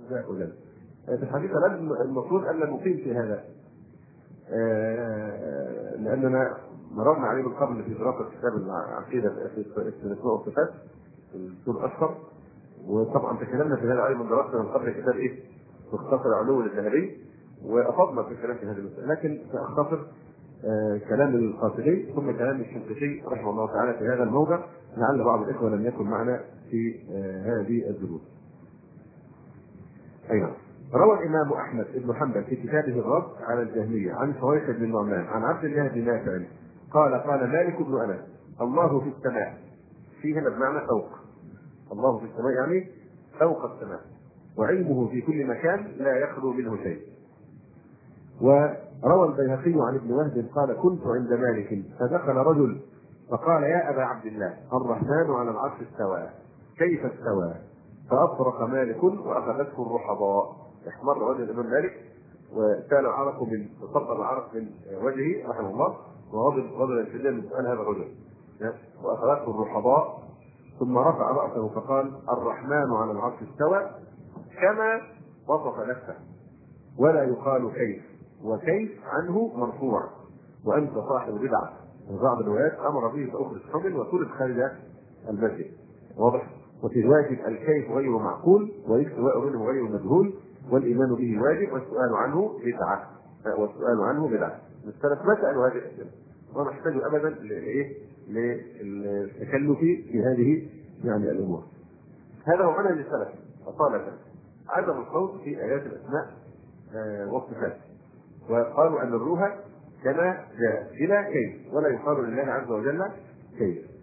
تساؤلا. في الحقيقة المفروض أن نقيم في هذا، لأننا مررنا عليه من قبل في دراسة كتاب العقيدة في الأسماء والصفات في الدكتور أشرف، وطبعا تكلمنا في هذا أيضا من دراسة من قبل كتاب مختصر علو الذهبي، وأفضنا في الكلام في هذه المسألة، لكن سأختصر كلام القاسمي ثم كلام الشنقيطي رحمه الله تعالى في هذا الموضع، لعل بعض الإخوة لم يكن معنا في هذه الدروس. أيضا روى الإمام أحمد بن حنبل في كتابه الرد على الجهمية عن شويح بن النعمان عن عبد الله بن نافع قال مالك بن أنس: الله في السماء، فيه هنا بمعنى فوق، الله في السماء يعني فوق السماء، وعلمه في كل مكان لا يخلو منه شيء. وروى البيهقي عن ابن وهب قال: كنت عند مالك فدخل رجل فقال: يا أبا عبد الله، الرحمن على العرش استوى، كيف استوى؟ فأصرخ مالك وأخذته الرحضاء. احمر وجه الإمام مالك وسال العرق من وصب العرق من وجهه رحمه الله، وغضب شديدا من سؤال هذا الرجل، وأخذته الرحضاء، ثم رفع رأسه فقال: الرحمن على العرش استوى كما وصف نفسه، ولا يقال كيف، وكيف عنه مرفوع، وأنت صاحب بدعة. وبعض الروايات أمر به فأخرج حمل وطرد خارج المسجد. واضح؟ وفي رواية الكيف غير معقول، والاستواء منه غير مجهول، والإيمان به واجب، والسؤال عنه بدعة. والسؤال عنه بدعة. السلف ما سألوا هذه الأسئلة، وما احتاجوا أبدا للتكلف في هذه يعني الأمور. هذا هو منهج السلف أصالة، عدم الخوض في آيات الأسماء والصفات، وقالوا أن الروح كما جاء بلا كيف، ولا يقال لله عز وجل كيف.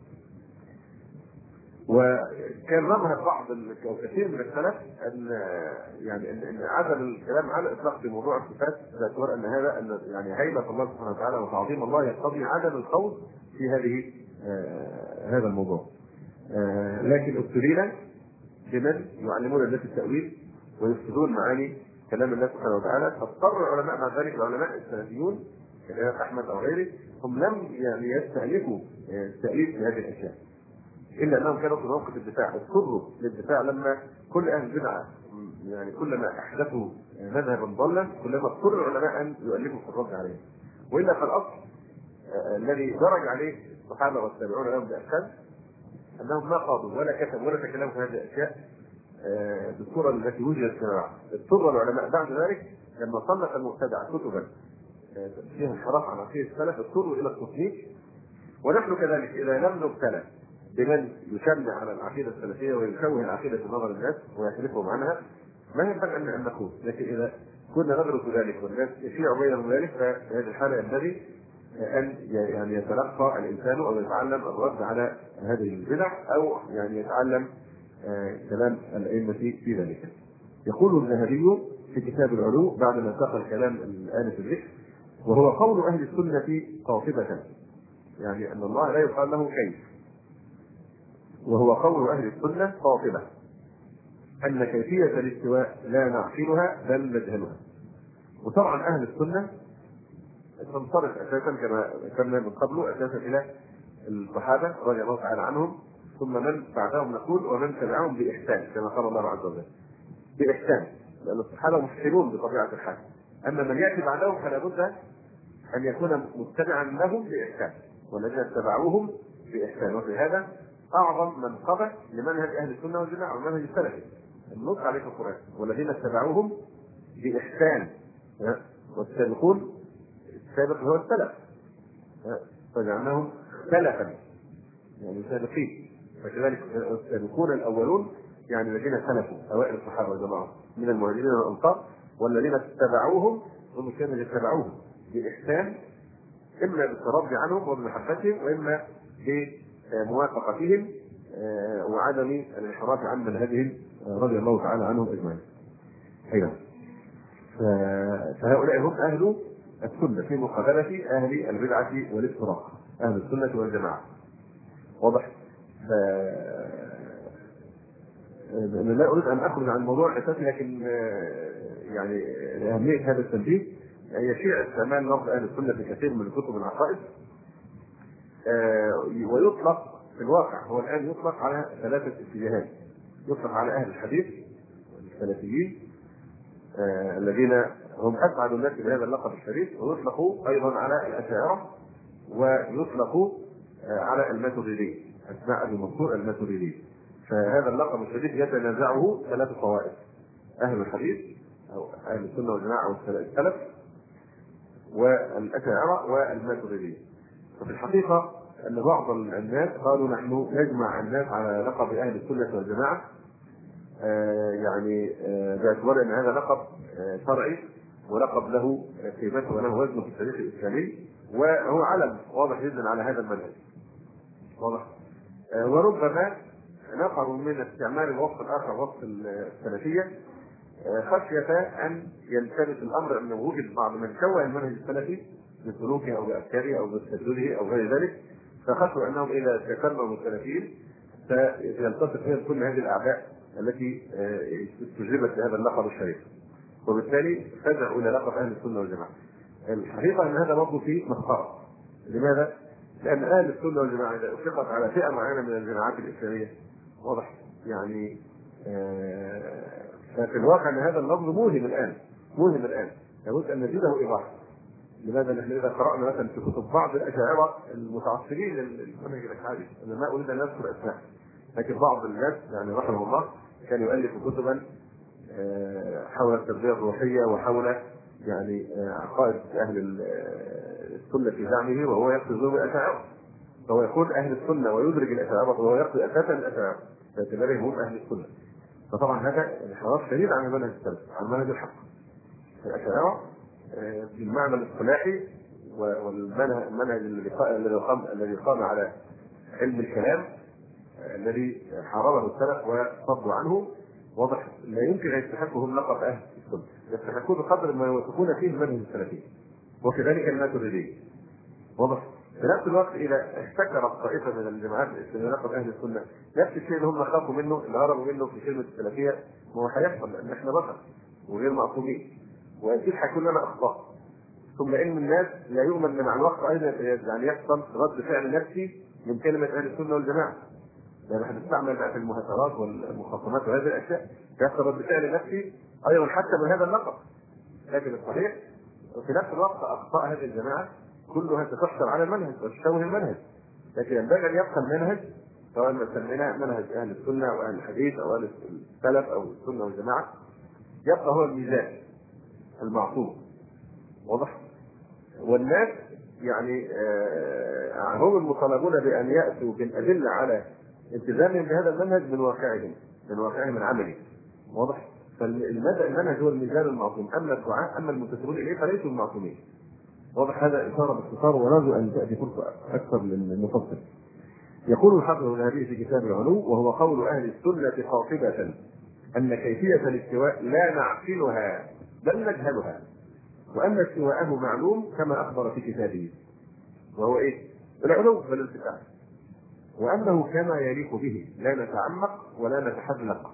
وكان مذهب بعض كثير من السلف ان عدم الكلام على الاطلاق في موضوع الصفات، باعتبار ان هذا يعني هيبه الله سبحانه وتعالى وتعظيم الله يقتضي عدم الخوض في هذا الموضوع. لكن ابتلينا بمن يعلمون الناس التاويل ويفسدون معاني كلام الله سبحانه وتعالى، فاضطر العلماء مع ذلك، العلماء السلفيون كالامام احمد او غيره، هم لم يستألفوا التأليف في هذه الاشياء، الا انهم كانوا في موقف الدفاع، اضطروا للدفاع لما كل اهل البدعه يعني كلما احدثوا مذهبا ضلا كلما اضطر العلماء ان يؤلفوا في الرد عليه. والا فالاصل الذي درج عليه الصحابه والتابعون لهم باحسان انهم ما قاضوا ولا كتبوا ولا تكلموا في هذه الاشياء بالصوره التي وجدت في العالم. اضطر العلماء بعد ذلك لما صنف المبتدع كتبا فيها انحراف عن عقيده السلف اضطروا الى التصنيف. ونحن كذلك اذا لم نبتلى بمن يشنع على العقيده السلفيه ويشوه العقيده في نظر الناس ويحرفهم عنها ما ينبغي ان نقول، لكن اذا كنا ندرك ذلك والناس يشيع بينهم ذلك ففي هذه الحاله ينبغي ان يعني يتلقى الانسان او يتعلم الرد على هذه البدع او يعني يتعلم كلام الائمه في ذلك. يقول الذهبي في كتاب العلو بعد ما ساق الكلام الان في الذكر: وهو قول اهل السنه قاطبه، يعني ان الله لا يقال له كيف، وهو قول اهل السنه قاطبه ان كيفيه الاستواء لا نعقلها بل نجهلها. وطبعا اهل السنه تنصرف اساسا كما ذكرنا من قبل اساسا الى الصحابه رضي الله تعالى عنهم، ثم من بعدهم نقول ومن تبعهم باحسان كما قال الله عز وجل، باحسان، لان الصحابه محسنون بطبيعه الحال، اما من ياتي بعدهم فلا بد ان يكون متبعا لهم باحسان، والذين اتبعوهم باحسان. وفي هذا اعظم منقبه لمنهج اهل السنه والجماعه ومنهج السلفي النص عليه في القران: والذين اتبعوهم باحسان. والسابقون السابق هو السلف، فجعلناهم سلفا يعني سابقين، فكذلك السابقون الاولون يعني الذين سلفوا اوائل الصحابه والجماعه من المهاجرين والانصار، والذين اتبعوهم هم الذين اتبعوهم باحسان، اما بالترضي عنهم وبمحبتهم، واما بموافقتهم وعدم الانحراف عن منهجهم رضي الله تعالى عنهم اجمعين. ايضا فهؤلاء هم اهل السنه في مقابله اهل البدعه والافتراق، اهل السنه والجماعه. واضح؟ لا اريد ان اخرج عن الموضوع الاساسي، لكن يعني اهميه هذا التنبيه يشيع استعمال لفظ اهل السنه في كثير من كتب العقائد، ويطلق في الواقع هو الان يطلق على ثلاثه اتجاهات: يطلق على اهل الحديث والسلفيين، الذين هم اسعد الناس بهذا اللقب الشريف، ويطلقوا ايضا على الاشاعره ويطلقوا على الماتريديه، اسماء ابي منصور الماتريدي. فهذا اللقب الشريف يتنازعه ثلاث طوائف: اهل الحديث او اهل السنه والجماعه او السلف، والاشاعره، والماتريديه. وفي الحقيقه ان بعض الناس قالوا نحن نجمع الناس على لقب اهل السنه والجماعه، يعني باعتبار ان هذا لقب شرعي ولقب له قيمته وله وزنه في التاريخ الاسلامي، وهو علم واضح جدا على هذا المنهج. واضح. وربما نفروا من استعمال الوصف الاخر، وصف السلفيه، خشيه ان يلتبس الامر ان وجد بعض من شوه المنهج السلفي بسلوكه او بافكاره او بتسدده او غير ذلك، فخشوا انهم اذا تكلموا السلفيين سيلتصق بهم كل هذه الاعداء التي استجلبت لهذا اللقب الشريف، وبالتالي فزعوا الى لقب اهل السنه والجماعه. الحقيقه ان هذا برضه فيه مسخره. لماذا؟ لان اهل السنه والجماعه اذا اطلقت على فئه معينه من الجماعات الاسلاميه، واضح يعني، ففي الواقع ان هذا اللفظ موهم الان، لابد ان نزيده ايضاحا. لماذا؟ نحن اذا قرانا مثلا في كتب بعض الاشاعره المتعصبين للمنهج الاشعري، انا ما اريد ان اذكر اسماء، لكن بعض الناس يعني رحمه الله كان يؤلف كتبا حول التربيه الروحيه وحول يعني عقائد اهل السنه في زعمه، وهو يقصد بهم الاشاعره. فهو يقول اهل السنه ويدرج الاشاعره، وهو يقصد اساسا الاشاعره باعتبارهم هم اهل السنه. فطبعا هذا انحراف شديد عن المنهج السلفي، عن المنهج الحق. الاشاعره بالمعنى الاصطلاحي والمنهج الذي قام على علم الكلام الذي حاربه السلف وصدوا عنه، واضح لا يمكن ان يستحقهم لقب اهل السنه، يستحقون بقدر ما يوثقون فيه المنهج السلفي، وكذلك الماتريديه. واضح. في نفس الوقت اذا احتكرت طائفه من الجماعات الاسلاميه لقب اهل السنه، نفس الشيء اللي هم خافوا منه، اللي هربوا منه في كلمه السلفيه، ما هو هيحصل، لان احنا بشر وغير معصومين، واكيد هيكون لنا اخطاء. ثم ان الناس لا يؤمن ان مع الوقت ايضا يعني يحصل رد فعل نفسي من كلمه اهل السنه والجماعه، يعني هنستعمل بقى في المهاترات والمخاصمات وهذه الاشياء، يحصل رد فعل نفسي ايضا حتى من هذا اللقب. لكن الصحيح وفي نفس الوقت اخطاء هذه الجماعه كلها تتأثر على المنهج وتشوه المنهج، لكن ينبغي ان يبقى المنهج، سواء سميناه منهج اهل السنه او اهل الحديث او اهل السلف او السنه والجماعه، يبقى هو الميزان المعصوم. واضح. والناس يعني هم المطالبون بان ياتوا بالادله على التزامهم بهذا المنهج من واقعهم العملي. واضح. فالمنهج هو الميزان المعصوم، اما الدعاء اما المنتسبون اليه فليسوا المعصومين. واضح. هذا اشاره باختصار، ونرجو ان تاتي فرصه اكثر للمفصل. يقول الحافظ الذهبي في كتاب العلو: وهو قول اهل السنه قاطبه ان كيفيه الاستواء لا نعقلها بل نجهلها، وان استواءه معلوم كما اخبر في كتابه، وهو ايه؟ العلو والارتفاع، وانه كما يليق به، لا نتعمق ولا نتحذلق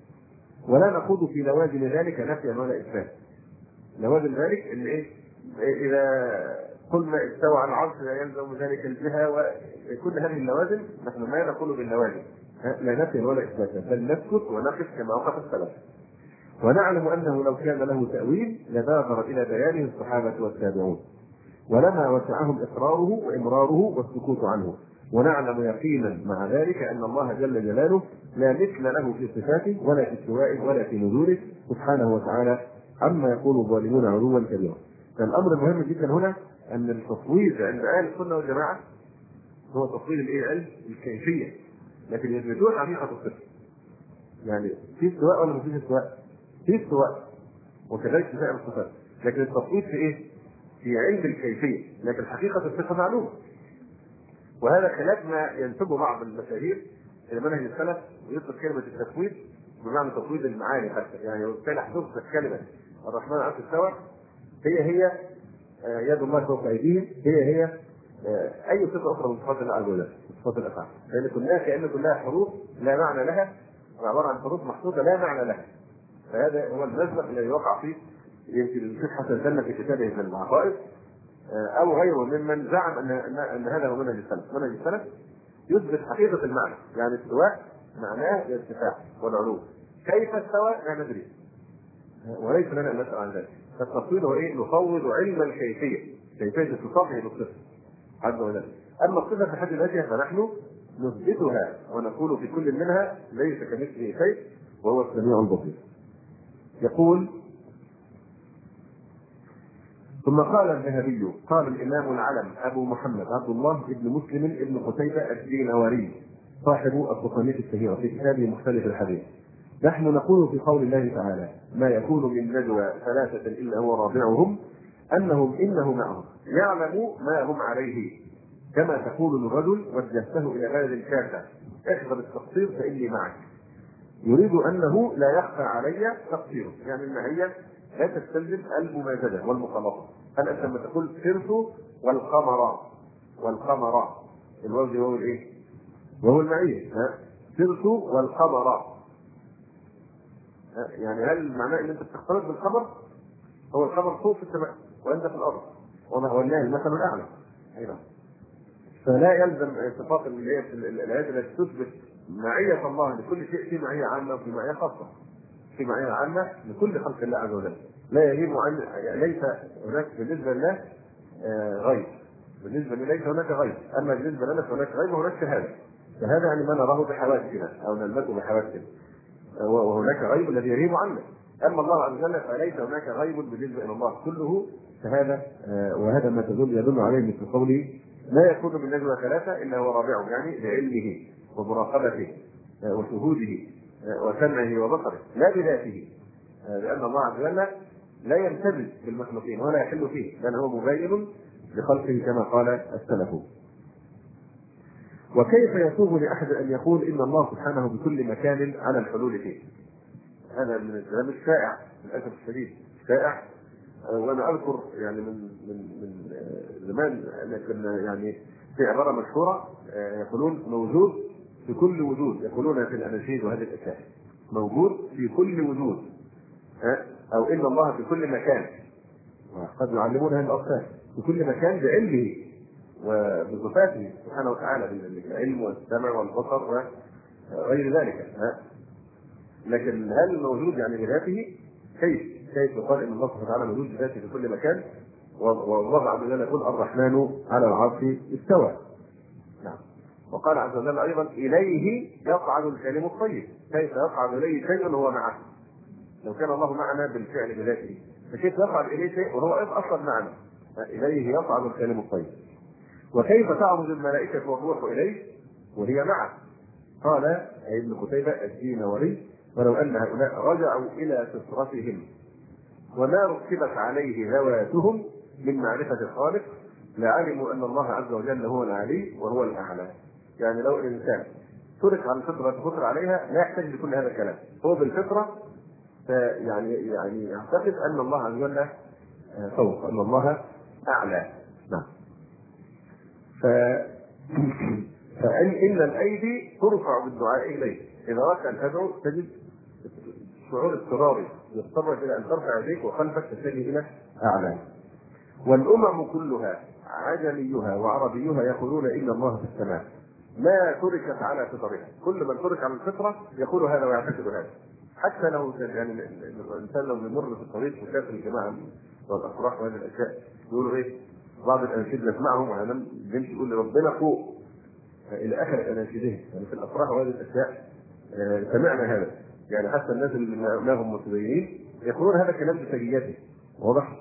ولا نخوض في لوازم ذلك نفيا ولا اثبات. لوازم ذلك ان ايه؟ اذا قلنا استوى على العرش لا يلزم ذلك الجهه، وكل هذه اللوازم نحن ما نقول باللوازم لا نفيا ولا اثباتا، بل نسكت ونقف كما وقف السلف، ونعلم انه لو كان له تاويل لبادر الى بيانه الصحابه والتابعون، ولما وسعهم اقراره وامراره والسكوت عنه. ونعلم يقينا مع ذلك ان الله جل جلاله لا مثل له في صفاته ولا في استوائه ولا في نزوله سبحانه وتعالى عما يقول الظالمون علوا كبيرا. فالامر المهم جدا هنا ان التفويض عند اهل السنه والجماعه هو تفويض الايه؟ الكيفيه، لكن يثبتون حقيقه الصفه. يعني في استواء ولا مفيش استواء؟ في استواء، وكذلك في سائر الصفات، لكن التفويض في ايه؟ في علم الكيفيه، لكن حقيقه الصفه معلومه. وهذا خلاف ما ينسبه بعض المشاهير الى منهج السلف، ويطلق كلمه التفويض بمعنى تفويض المعاني حتى، يعني وبالتالي حدثت كلمه الرحمن على العرش استوى هي يد الله فوق ايديهم، هي اي صفه اخرى من صفات الله عز وجل، صفات الافعال، لان كلها حروف لا معنى لها، عباره عن حروف محطوطه لا معنى لها. فهذا هو المزلق الذي وقع فيه يمكن الشيخ حسن البنا في كتابه في العقائد او غيره ممن زعم ان هذا هو منهج السلف. منهج السلف يثبت حقيقه المعنى، يعني استواء معناه الارتفاع والعلو، كيف استوى لا ندري، وليس لنا ان نسال عن ذلك. فالتفويض هو ايه؟ نفوض علم الكيفيه، كيفيه اتصافه بالصفه عز وجل. اما الصفه في حد ذاتها فنحن نثبتها ونقول في كل منها ليس كمثله شيء وهو السميع البصير. يقول: ثم قال الذهبي: قال الامام العلم ابو محمد عبد الله بن مسلم بن قتيبة الدينوري صاحب التصانيف الشهيرة في كتابه مختلف الحديث: نحن نقول في قول الله تعالى: ما يكون من نجوى ثلاثة إلا هو رابعهم إنه معهم يعلم ما هم عليه، كما تقول الرجل وجهته إلى بلد كافة احذر التقصير فإني معك، يريد أنه لا يخفى علي تقصيره، يعني المعية لا تستلزم الممازجة والمخالطة. هل أنت لما تقول سرت والقمر الوجه وهو الإيه؟ وهو المعية. سرت والقمر، يعني هل معناه ان انت بتختلط بالخبر؟ هو الخبر فوق في السماء وانت في الارض، وما لله المثل الاعلى. ايضا فلا يلزم صفات اللي هي الايات التي تثبت معيه الله لكل شيء، في معيه عامه وفي معيه خاصه. في معيه عامه لكل خلق الله عز وجل، لا يجب ان ليس هناك بالنسبه لله غيب، بالنسبه لي ليس هناك غيب، اما بالنسبه لنا فهناك غيب وهناك شهاده. فهذا يعني ما نراه بحواسنا او نلمسه بحواسنا، وهناك غيب الذي يغيب عنه. اما الله عز وجل فليس هناك غيب بالنسبه الى الله، كله شهاده. وهذا ما يدل عليه مثل قوله: لا يكون من نجوى ثلاثه الا هو رابعهم، يعني بعلمه ومراقبته وشهوده وسمعه وبصره، لا بذاته، لان الله عز وجل لا يمتزج بالمخلوقين ولا يحل فيه، بل هو مبين لخلقه كما قال السلف. وكيف يسوغ لاحد ان يقول ان الله سبحانه بكل مكان على الحلول فيه؟ هذا من الكلام الشائع للاسف الشديد، شائع. وانا اذكر يعني من زمان كنا يعني في عباره مشهوره يقولون موجود في كل وجود، يقولونها في الاناشيد وهذه الاشياء، موجود في كل وجود، او ان الله في كل مكان، وقد يعلمون هذه الاطفال في كل مكان بعلمه وبصفاته سبحانه وتعالى، بالعلم والسمع والبصر وغير ذلك. لكن هل الموجود يعني بذاته؟ كيف يقال ان الله سبحانه وتعالى موجود بذاته في كل مكان؟ والله عز وجل يقول: الرحمن على العرش استوى. نعم. وقال عز وجل ايضا: اليه يصعد الكلم الطيب. كيف يصعد اليه شيء وهو معه؟ لو كان الله معنا بالفعل بذاته، فكيف يصعد اليه شيء وهو اصلا معنا؟ اليه يصعد الكلم الطيب. وكيف تعرض الملائكة والروح إليه وهي معه؟ قال ابن قتيبة الدينوري: ولو أن هؤلاء رجعوا إلى فطرتهم وما ركبت عليه ذواتهم من معرفة الخالق لعلموا أن الله عز وجل هو العلي وهو الأعلى. يعني لو الإنسان ترك على الفطرة تفطر عليها لا يحتاج لكل هذا الكلام، هو بالفطرة يعني يعتقد أن الله عز وجل فوق، أن الله أعلى. نعم. فإن الأيدي ترفع بالدعاء إليه، إذا أردت أن تدعو تجد شعور اضطراري يضطرك إلى أن ترفع يديك وخلفك تتجه إلى أعلى. والأمم كلها عجميها وعربيها يقولون إن الله في السماء، ما تركت على فطرها. كل من ترك على الفطرة يقول هذا ويعتقد هذا، حتى لو يعني الإنسان لو يمر في الطريق وشاف الجماعة والأفراح وهذه الأشياء يقولوا إيه؟ بعض الأناشيد نسمعهم وأنا بنمشي يقول ربنا فوق إلى آخر الأناشيدهم، يعني في الأفراح وهذه الأشياء سمعنا هذا، يعني حتى الناس اللي لهم متدينين يقولون هذا كلام بسجيته. واضح؟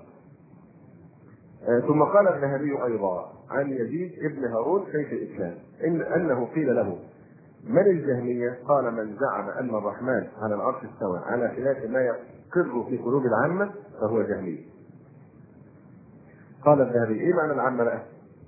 ثم قال الذهبي أيضا عن يزيد ابن هارون شيخ الإسلام أنه قيل له: من الجهمية؟ قال: من زعم أن الرحمن على العرش استوى على خلاف ما يقر في قلوب العامة فهو جهمي. قال الذهبي: ايه معنى العامة بقى؟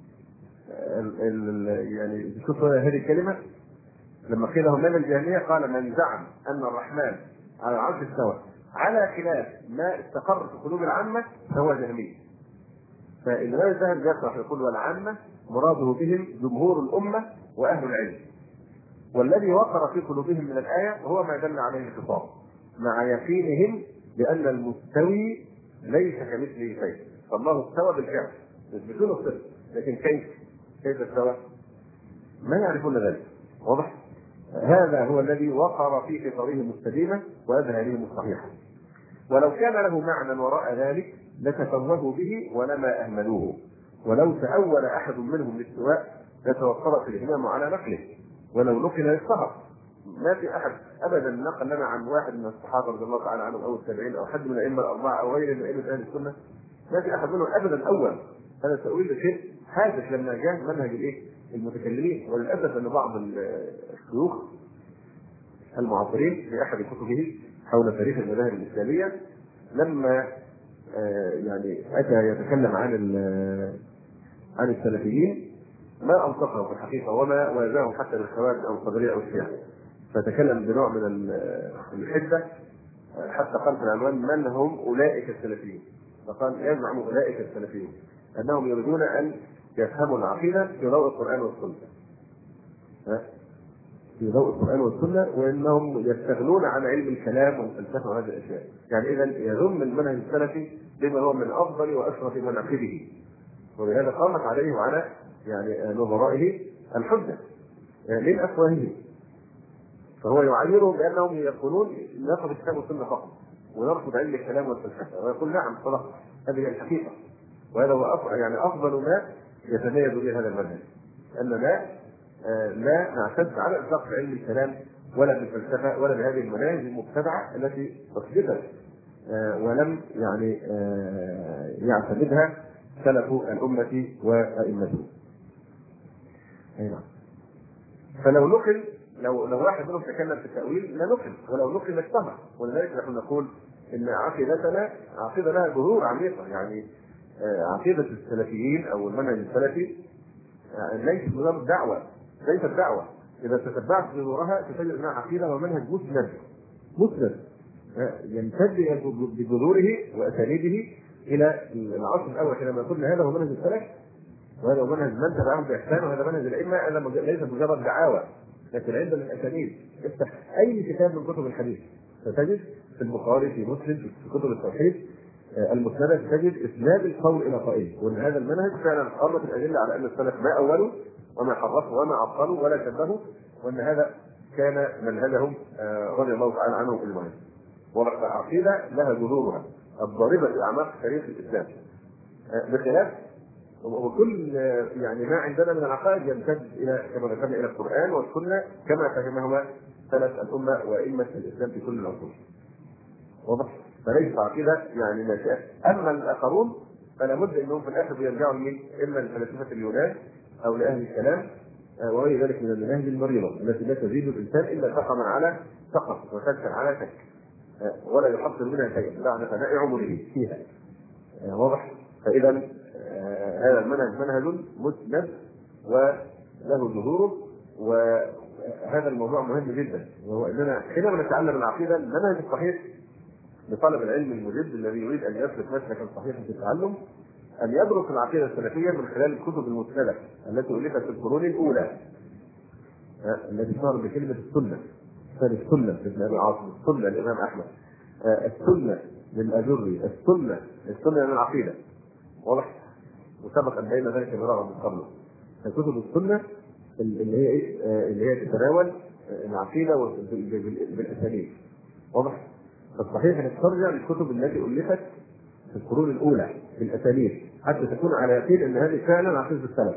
يعني شوف هذه الكلمة لما قيل له من الجهمية قال: من زعم أن الرحمن على العرش استوى على خلاف ما استقر في قلوب العامة فهو جهمي. فالإمام الذهبي يشرح يقول: والعامة مراده بهم جمهور الأمة وأهل العلم، والذي وقر في قلوبهم من الآية هو ما دل عليه الخطاب، مع يقينهم بأن المستوي ليس كمثله شيء. فالله استوى بالفعل يثبتون الصفة، لكن كيف استوى؟ ما يعرفون ذلك. واضح؟ هذا هو الذي وقر في فطرهم السليمة وأذهانهم الصحيحة. ولو كان له معنى وراء ذلك لتفوهوا به ولما أهملوه، ولو تأول أحد منهم الاستواء لتوقفت الإمام على نقله، ولو نقل للصحف. ما في أحد أبدا نقل لنا عن واحد من الصحابة رضي الله تعالى عنهم أو التابعين أو حد من الأئمة الأربعة أو غير من أئمة أهل السنة، ما في أحد منهم أبدا أول هذا التأويل بشيء حادث لما جاء منهج المتكلمين. وللأسف أن بعض الشيوخ المعاصرين في أحد كتبه حول تاريخ المذاهب الإسلامية لما يعني أتى يتكلم عن السلفيين ما أنصفهم في الحقيقة وما وازاهم حتى بالخوارج أو القدرية أو الشيعة، فتكلم بنوع من الحدة حتى قال في العنوان من هم أولئك السلفيين. فقال يزعم أولئك السلفيين أنهم يريدون أن يفهموا العقيدة في ضوء القرآن والسنة، في ضوء القرآن والسنة، وأنهم يستغنون عن علم الكلام والفلسفة وهذه الأشياء. يعني إذا يذم المنهج السلفي بما هو من أفضل وأشرف مناقبه، ولهذا قامت عليه وعلى يعني نظرائه الحجة من أفواهه. فهو يعيرهم بأنهم يقولون ناخذ الكتاب والسنة فقط ونرفض علم الكلام والفلسفة، ويقول نعم صدق، هذه الحقيقة، وهذا هو يعني أفضل ما يتميز به هذا المنهج، أننا لا نعتد على إطلاق علم الكلام ولا بالفلسفة ولا بهذه المناهج المبتدعة التي أثبتت ولم يعني يعتمدها سلف الأمة وأئمته. فلو نقل لو واحد منهم تكلم في التأويل لا نقل، ولو نقل اشتهر. ولذلك نحن نقول إن عقيدتنا عقيدة لها جذور عميقة. يعني عقيدة السلفيين أو المنهج السلفي ليست مجرد دعوة، ليست دعوة. إذا تتبعت جذورها تجد أنها عقيدة ومنهج مسند يمتد بجذوره وأسانيده إلى العصر الأول كما قلنا. هذا هو منهج السلف، وهذا هو منهج من تبعهم بإحسان، وهذا منهج الأئمة. هذا ليس مجرد دعاوى، لكن عند الأسانيد. افتح أي كتاب من كتب الحديث ستجد في البخاري في مسلم في كتب التوحيد المسندة تجد إسناد القول إلى قائله، وأن هذا المنهج فعلا قامت الأدلة على أن السلف ما أولوا وما حرفوا وما عطلوا ولا شبهوا، وأن هذا كان منهجهم رضي الله تعالى عنهم المهم. والعقيدة لها جذورها الضاربة في أعماق تاريخ الإسلام، بخلاف وكل يعني ما عندنا من العقائد يمتد إلى كما ذكرنا إلى القرآن والسنة كما فهمهما سلف الأمة وأئمة الإسلام في كل العصور. واضح؟ فليس عقيدة يعني ناشئة. أما الآخرون فلا بد أنهم في الآخر يرجعوا لمين؟ إما لفلسفة اليونان أو لأهل الكلام وغير ذلك من المناهج المريضة التي لا تزيد الإنسان إلا سقما على سقم وشكا على شك، ولا يحصل منها شيء بعد فناء عمره فيها. واضح؟ فإذا هذا المنهج منهج مسند وله جذوره. وهذا الموضوع مهم جدا، وهو أننا حينما نتعلم العقيدة المنهج الصحيح لطالب العلم المجد الذي يريد أن يسلك مسلكا صحيحا في التعلم أن يدرس العقيدة السلفية من خلال الكتب المسندة التي ألفت في القرون الأولى، التي اشتهر بكلمة السنة. السنة لابن أبي عاصم، السنة للإمام أحمد، السنة للأجري، السنة للعقيدة. واضح؟ وسبق أن بين ذلك مرارا من قبل. فكتب السنة اللي هي تتناول العقيدة بالأساليب. واضح؟ فالصحيح أن ترجع للكتب التي ألفت في القرون الأولى بالأساليب حتى تكون على يقين أن هذه فعلا عقيدة السلف،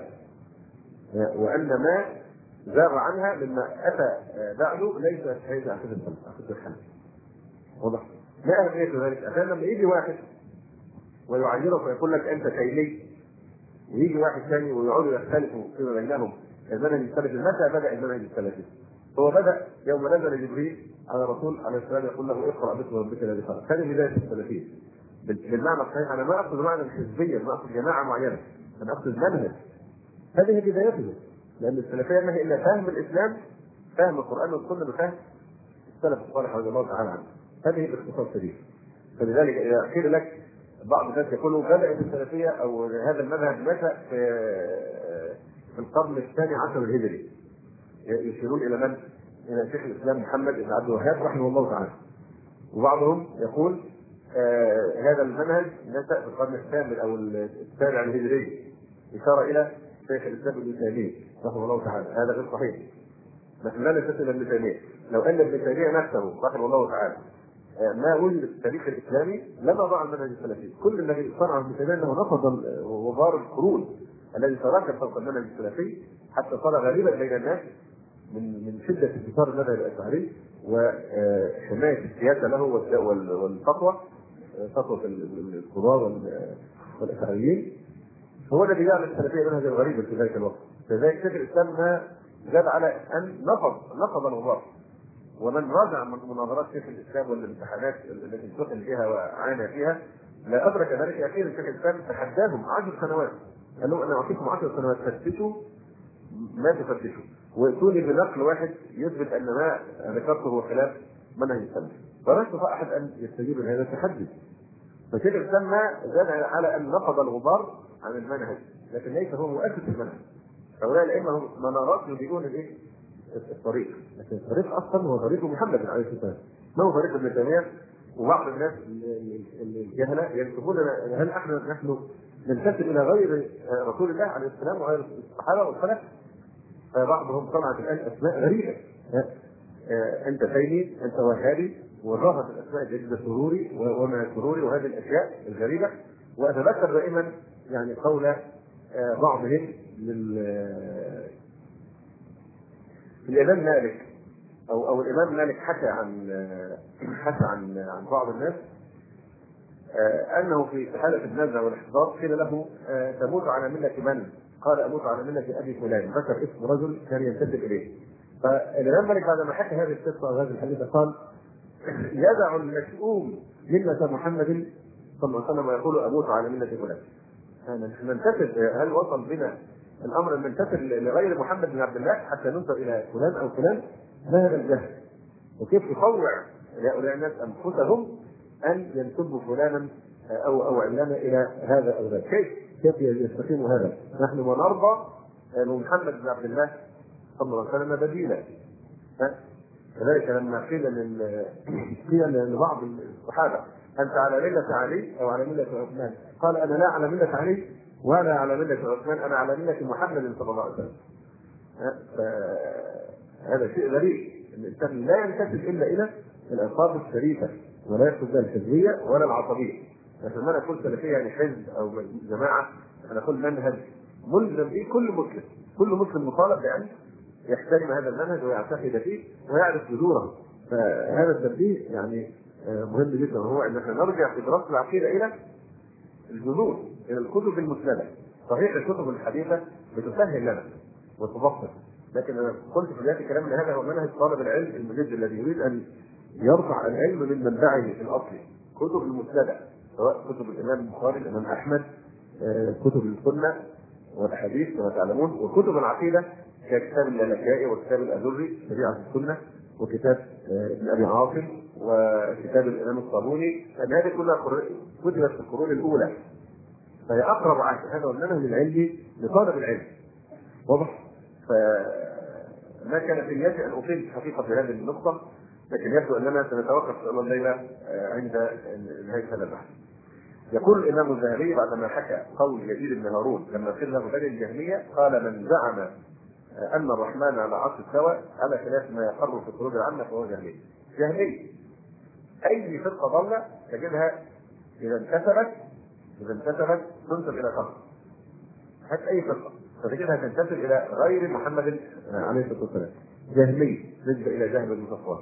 وأن ما زاغ عنها مما أتى بعده ليس هذه عقيدة السلف، عقيدة الحنف. واضح؟ ما أهمية ذلك؟ عشان لما يجي واحد ويعيرك ويقول لك أنت تيمي، ويجي واحد ثاني ويقعدوا يختلفوا فيما بينهم المنهج السلفي. متى بدأ المنهج السلفي؟ هو بدأ يوم نزل جبريل على الرسول عليه السلام يقول له اقرأ باسم ربك الذي خلق. هذه بداية السلفية بالمعنى الصحيح. أنا ما أقصد معنى الحزبية، ما أقصد جماعة معينة، أنا أقصد منهج. هذه بدايته، لأن السلفية ما هي إلا فهم الإسلام، فهم القرآن والسنة بفهم السلف الصالح رضي الله تعالى عنه. هذه باختصار شديد. فلذلك إذا قيل لك بعض الناس يقولوا بدأت السلفية أو هذا المذهب متى في القرن الثاني عشر الهجري، يشيرون إلى من؟ إلى شيخ الإسلام محمد بن عبد الوهاب رحمه الله تعالى. وبعضهم يقول هذا المنهج نشأ في القرن الثامن أو السابع الهجري، إشارة إلى شيخ الإسلام ابن تيمية رحمه الله تعالى. هذا غير صحيح. نحن لا نستثني ابن تيمية. لو أن ابن تيمية نفسه رحمه الله تعالى ما وجد في التاريخ الاسلامي لما ضاع المنهج السلفي. كل الذي صنعه ابن تيميه انه نفض غبار القرون الذي تراكم فوق المنهج السلفي حتى صار غريبا بين الناس من شده انتشار المذهب الاشعري وحمايه السياسه له والفتوى، فتوى القضاه والاشعريين. هو الذي جعل السلفيه منهجا غريبا في ذلك الوقت. فذلك شيخ الاسلام ما زاد على ان نفض الغبار. ومن راجع من مناظرات شيخ الاسلام والامتحانات التي امتحن بها وعانى فيها لا ادرك ذلك. اخيرا شيخ الاسلام تحداهم 10 سنوات، قال لهم انا اعطيكم 10 سنوات فتشوا ما تفتشوا واتوني بنقل واحد يثبت ان ما ذكرته هو خلاف منهج السلف. فلا يستطيع احد ان يستجيب لهذا التحدي. فشيخ الاسلام ما زاد على ان نفض الغبار عن المنهج، لكن ليس هو مؤسس المنهج. هؤلاء الائمه هم منارات يضيئون الايه؟ الطريق، لكن الطريق اصلا هو طريق محمد عليه الصلاه والسلام، ما هو طريق ابن تيميه. وبعض الناس الجهله ينسبون هل نحن ننتسب الى غير رسول الله عليه السلام وغير الصحابه والخلف؟ فبعضهم طلعت الان اسماء غريبه، انت تيمي، انت وهابي، وظهرت الاسماء الجديده سروري وما سروري وهذه الاشياء الغريبه. واتذكر دائما يعني قول بعضهم الامام مالك او الامام مالك حكى عن بعض الناس انه في حاله النزع والاحتضار قيل له تموت على مله من؟ قال اموت على مله ابي فلان، ذكر اسم رجل كان ينتسب اليه. فالامام مالك بعدما حكى هذه القصه وهذه الحديثه قال يدع المشؤوم مله محمد صلى الله عليه وسلم ويقول اموت على مله فلان. ننتسب، هل وصل بنا الامر ان ننتسب لغير محمد بن عبد الله حتى ننسب الى فلان او فلان؟ ما هذا الجهل؟ وكيف يطوع هؤلاء الناس انفسهم ان ينسبوا فلانا او علانا الى هذا او ذاك؟ كيف يستقيم هذا؟ نحن ونرضى لمحمد بن عبد الله صلى الله عليه وسلم بديلا. كذلك لما قيل لبعض الصحابه انت على مله علي او على مله عثمان، قال انا لا على مله علي ولا على مله عثمان، انا على مله محمد صلى الله عليه وسلم. هذا شيء غريب، الانسان لا ينتسب الا الى الالفاظ الشريفه ولا يقصد بها الحزبيه ولا العصبيه. لكن ما نقول سلفيه يعني حزب او جماعه، انا اقول منهج ملزم به كل مسلم مطالب بان يحترم هذا المنهج ويعتقد فيه ويعرف جذوره. فهذا التنبيه يعني مهم جدا، وهو ان احنا نرجع في دراسه العقيده الى الجذور، الى الكتب المسنده. صحيح الكتب الحديثه بتسهل لنا وتبسط، لكن انا قلت في بدايه الكلام ان هذا هو منهج طالب العلم المجد الذي يريد ان يرفع العلم من منبعه الاصلي. كتب المسنده سواء كتب الامام البخاري، الامام احمد، كتب السنه والاحاديث كما تعلمون، وكتب العقيده ككتاب اللالكائي وكتاب الازري شريعه السنه وكتاب ابن ابي عاصم وكتاب الامام الصابوني. لان هذه كلها كتبت في القرون الاولى، فهي اقرب عهد. هذا هو المنهج العلمي لطالب العلم، واضح؟ فما كان في نيتي ان اطيل حقيقه في هذه النقطه، لكن يبدو اننا سنتوقف ان شاء الله الليله عند نهايه هذا البحث. يقول الامام الذهبي بعدما حكى قول يزيد بن هارون لما قيل له بني الجهميه، قال من زعم ان الرحمن على عرش استوى على خلاف ما يقر في القلوب العامه فهو جهمي. اي فرقه ضاله تجدها اذا انتسبت تنسب الى شخص، حتى اي فرقه فتجدها تنتسب الى غير محمد عليه الصلاه والسلام. جهمي نسبه الى جهم بن صفوان،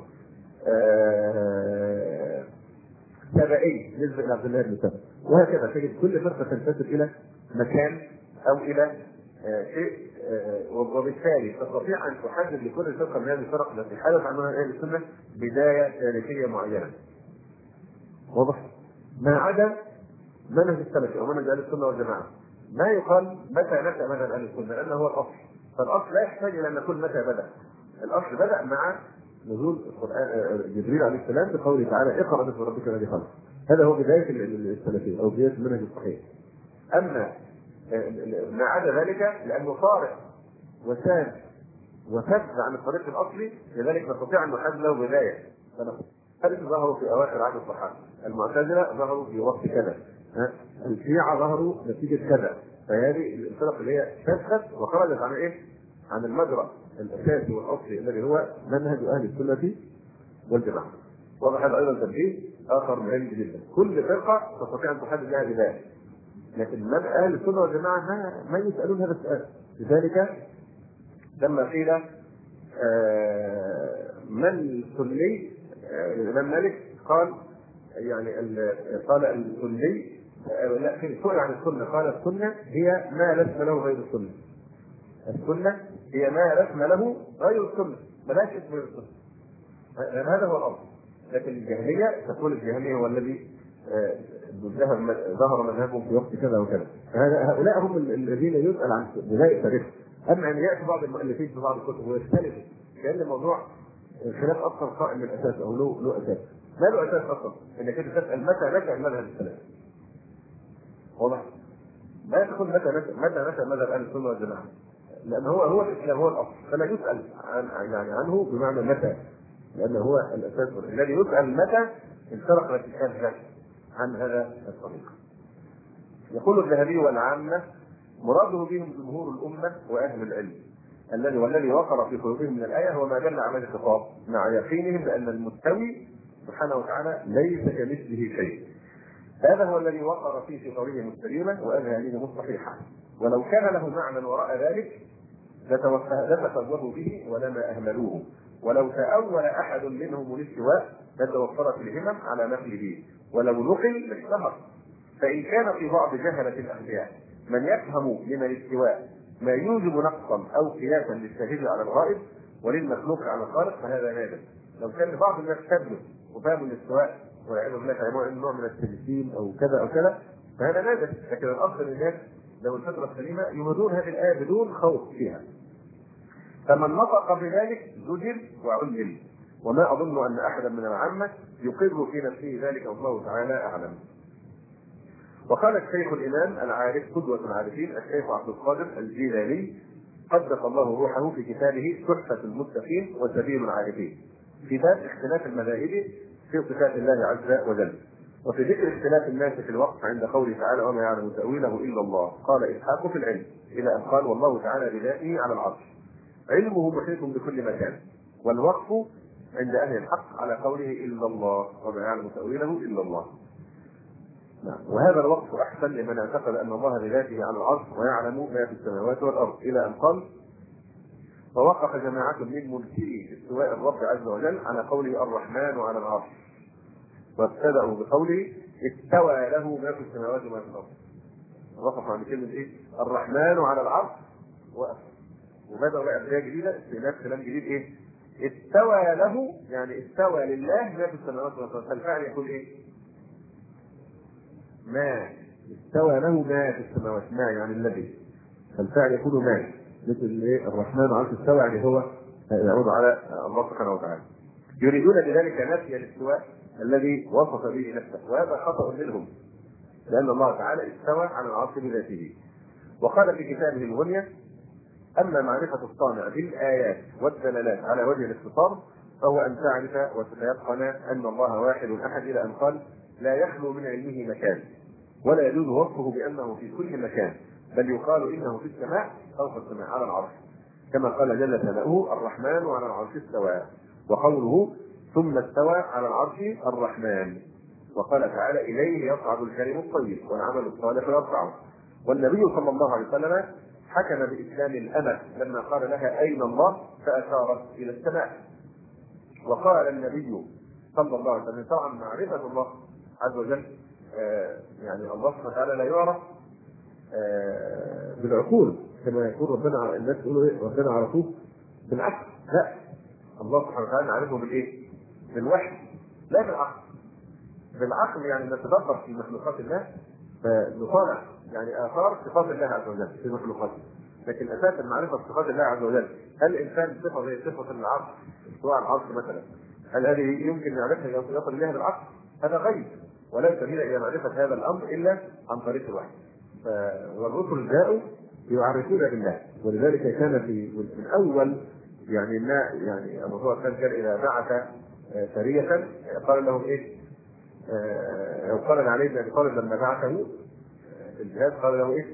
سبائي نسبه الى عبد الله بن سبأ، وهكذا تجد كل فرقه تنتسب الى مكان او الى شيء، وبالتالي تستطيع ان تحدد لكل فرقه من هذه الفرق التي حدث عنها اهل السنه بدايه تاريخيه معينه، واضح؟ ما عدا منهج السلف او منهج اهل السنه والجماعه ما يقال متى نشا منهج اهل السنه، لانه هو الاصل. فالاصل لا يحتاج الى ان نقول متى بدا. الاصل بدا مع نزول القران، جبريل عليه السلام بقوله تعالى اقرا باسم ربك الذي خلق. هذا هو بدايه السلفيه او بدايه المنهج الصحيح. اما ما عدا ذلك لانه طارئ وساد وفز عن الطريق الاصلي، لذلك نستطيع ان نحدد له بدايه. الخوارج ظهروا في اواخر عهد الصحابه، المعتزله ظهروا في وقت كذا، الشيعه ظهروا نتيجه كذا. فهذه الفرق اللي هي فسخت وخرجت عن ايه؟ عن المجرى الاساسي والاصلي الذي هو منهج اهل السنه والجماعه. واضح هذا ايضا تنبيه اخر مهم جدا. كل فرقه تستطيع ان تحدد لها بدايه، لكن من اهل السنه والجماعه ما يسالون هذا السؤال. لذلك لما قيل من السني، الامام مالك قال يعني قال السني لا، في سؤال عن السنه قال السنه هي ما لزم له غير السنه. السنه هي ما لزم له غير السنه، بلاش اسم غير السنه، لان هذا هو الامر. لكن الجهميه تقول الجهميه هو الذي ظهر مذهبهم في وقت كذا وكذا. هؤلاء هم الذين يسال عن بدايه تاريخ. اما ان ياتي بعض المؤلفين في بعض الكتب ويختلفوا كان الموضوع الخلاف اصلا قائم من الاساس او له اساس. ما له اساس اصلا انك انت تسال متى نشا المذهب السلفي. واضح؟ ما تقول متى نشا مذهب اهل السنه والجماعه، لان هو الاسلام هو الاصل، فلا يسال عنه بمعنى متى، لانه هو الاساس. الذي يسال متى انطلق الاتجاه عن هذا الطريق. يقول الذهبي والعامه مراده بهم جمهور الامه واهل العلم والذي وقر في قلوبهم من الايه هو ما دل عليه الخطاب مع يقينهم بان المستوي سبحانه وتعالى ليس كمثله شيء. هذا هو الذي وقر فيه في قولهم السليمه واذهانهم الصحيحه، ولو كان له معنى وراء ذلك لتفوهوا به ولما اهملوه، ولو تأول احد منهم الاستواء لتوفرت الهمم على نقله، ولو نقل لاشتهر. فان كان في بعض جهله الاغبياء من يفهم من الاستواء ما يوجب نقصا او قياسا للشهيد على الغائب وللمخلوق على الخالق فهذا نادر. لو كان بعض الناس كذبوا وفهموا الاستواء والعياذ بالله فهموا نوع من التمثيل او كذا او كذا فهذا نادر. لكن الاصل الناس لو الفطره السليمه يمدون هذه الايه بدون خوف فيها. فمن نطق بذلك زجر وعلم، وما اظن ان احدا من العامه يقر في نفسه ذلك والله تعالى اعلم. وقال الشيخ الامام العارف قدوه العارفين الشيخ عبد القادر الجيلاني قدس الله روحه في كتابه تحفه المتقين وسبيل العارفين في باب اختلاف المذاهب في صفات الله عز وجل، وفي ذكر اختلاف الناس في الوقت عند قوله تعالى وما يعلم تاويله الا الله. قال اسحاق في العلم الى ان قال والله تعالى بذاته على العرش علمه محيط بكل مكان، والوقف عند اهل الحق على قوله الا الله وما يعلم تاويله الا الله. وهذا الوقف احسن لمن اعتقد ان الله بذاته على العرش ويعلم ما في السماوات والارض الى ان قال فوقف جماعه من منكري استواء الرب عز وجل على قوله الرحمن على العرش، وابتدأوا بقوله استوى له ما في السماوات وما في الارض. وقف عند كلمه ايه؟ الرحمن على العرش وقف، وبدأوا بقى بدايه جديده استئناف كلام جديد ايه؟ استوى له يعني استوى لله ما في السماوات وما في الارض. فالفعل يقول ايه؟ ما استوى له ما في السماوات، ما يعني الذي، فالفعل يكون ما، مثل ايه؟ الرحمن على استوى يعني هو يعود على الله سبحانه وتعالى. يريدون بذلك نفي الاستواء الذي وصف به نفسه، وهذا خطأ منهم لأن الله تعالى استوى على العرش بذاته. وقال في كتابه الغنية أما معرفة الصانع بالآيات والدلالات على وجه الاختصار فهو أن تعرف وتتيقن أن الله واحد أحد إلى أن قال لا يخلو من علمه مكان ولا يجوز وصفه بأنه في كل مكان، بل يقال إنه في السماء فوق السماء على العرش، كما قال جل ثناؤه الرحمن على العرش استوى، وقوله ثم استوى على العرش الرحمن. وقال تعالى إليه يصعد الكلم الطيب والعمل الصالح يرفعه. والنبي صلى الله عليه وسلم حكم بإسلام الأمة لما قال لها أين الله فأشارت إلى السماء. وقال النبي صلى الله عليه وسلم طبعا معرفة الله عز وجل يعني الله سبحانه وتعالى لا يعرف بالعقول كما يقول ربنا، الناس يقولوا ايه ربنا عرفوه بالعقل، لا، الله سبحانه وتعالى نعرفه بالايه؟ بالوحي لا بالعقل. بالعقل يعني نتدبر في مخلوقات الله فنطالع يعني اثار صفات الله عز وجل في مخلوقاته، لكن اساسا معرفه صفات الله عز وجل هل الانسان صفه زي صفه العرش سواء العرش مثلا هل هذه يمكن معرفتها يصل اليها بالعقل؟ هذا غيب ولا سبيل الى معرفه هذا الامر الا عن طريق الوحي. والرسل جاءوا يعرفون بالله، ولذلك كان من اول يعني ما يعني الرسول كان اذا بعث سريه قال لهم ايه؟ قال عليه بن ابي طالب لما بعثه الجهاد قال له ايه؟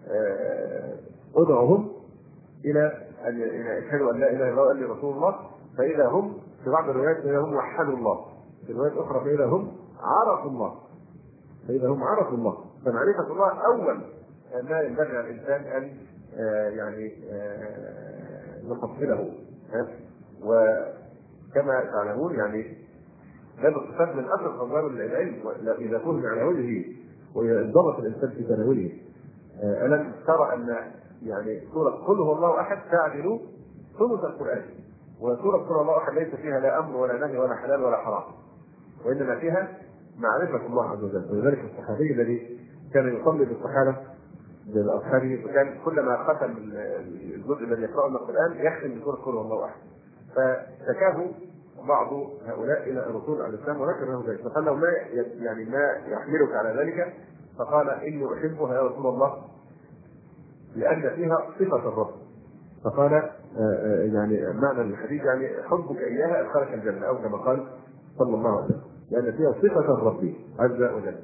ادعوهم الى ان يشهدوا ان لا اله الا الله واني رسول الله، فاذا هم في بعض الروايات اذا هم وحدوا الله، في رواية أخرى فإذا هم عرفوا الله. فإذا هم عرفوا الله، فمعرفة الله أول ما ينبغي على الإنسان أن يحصله. وكما تعلمون هذا الصفات من أثر أنظار العلم، إذا فهم على وجهه وانضبط الإنسان في تناوله. ألم ترى أن سورة قل هو الله أحد تعدل ثلث القرآن، وسورة قل هو الله أحد ليس فيها لا أمر ولا نهي ولا حلال ولا حرام، وإنما فيها معرفة الله عز وجل. ولذلك الصحابي الذي كان يصلي بالصحابة بأصحابه، وكان كلما ختم الجزء الذي يقرأه من القرآن يختم بسورة قل هو الله أحد، فشكاه بعض هؤلاء الى الرسول عليه السلام وذكر له ذلك، فقال له ما يحملك على ذلك؟ فقال اني احبها يا رسول الله لان فيها صفه الرب. فقال معنى الحديث حبك اياها ادخلك الجنه، او كما قال صلى الله عليه وسلم، لان فيها صفه الرب عز وجل.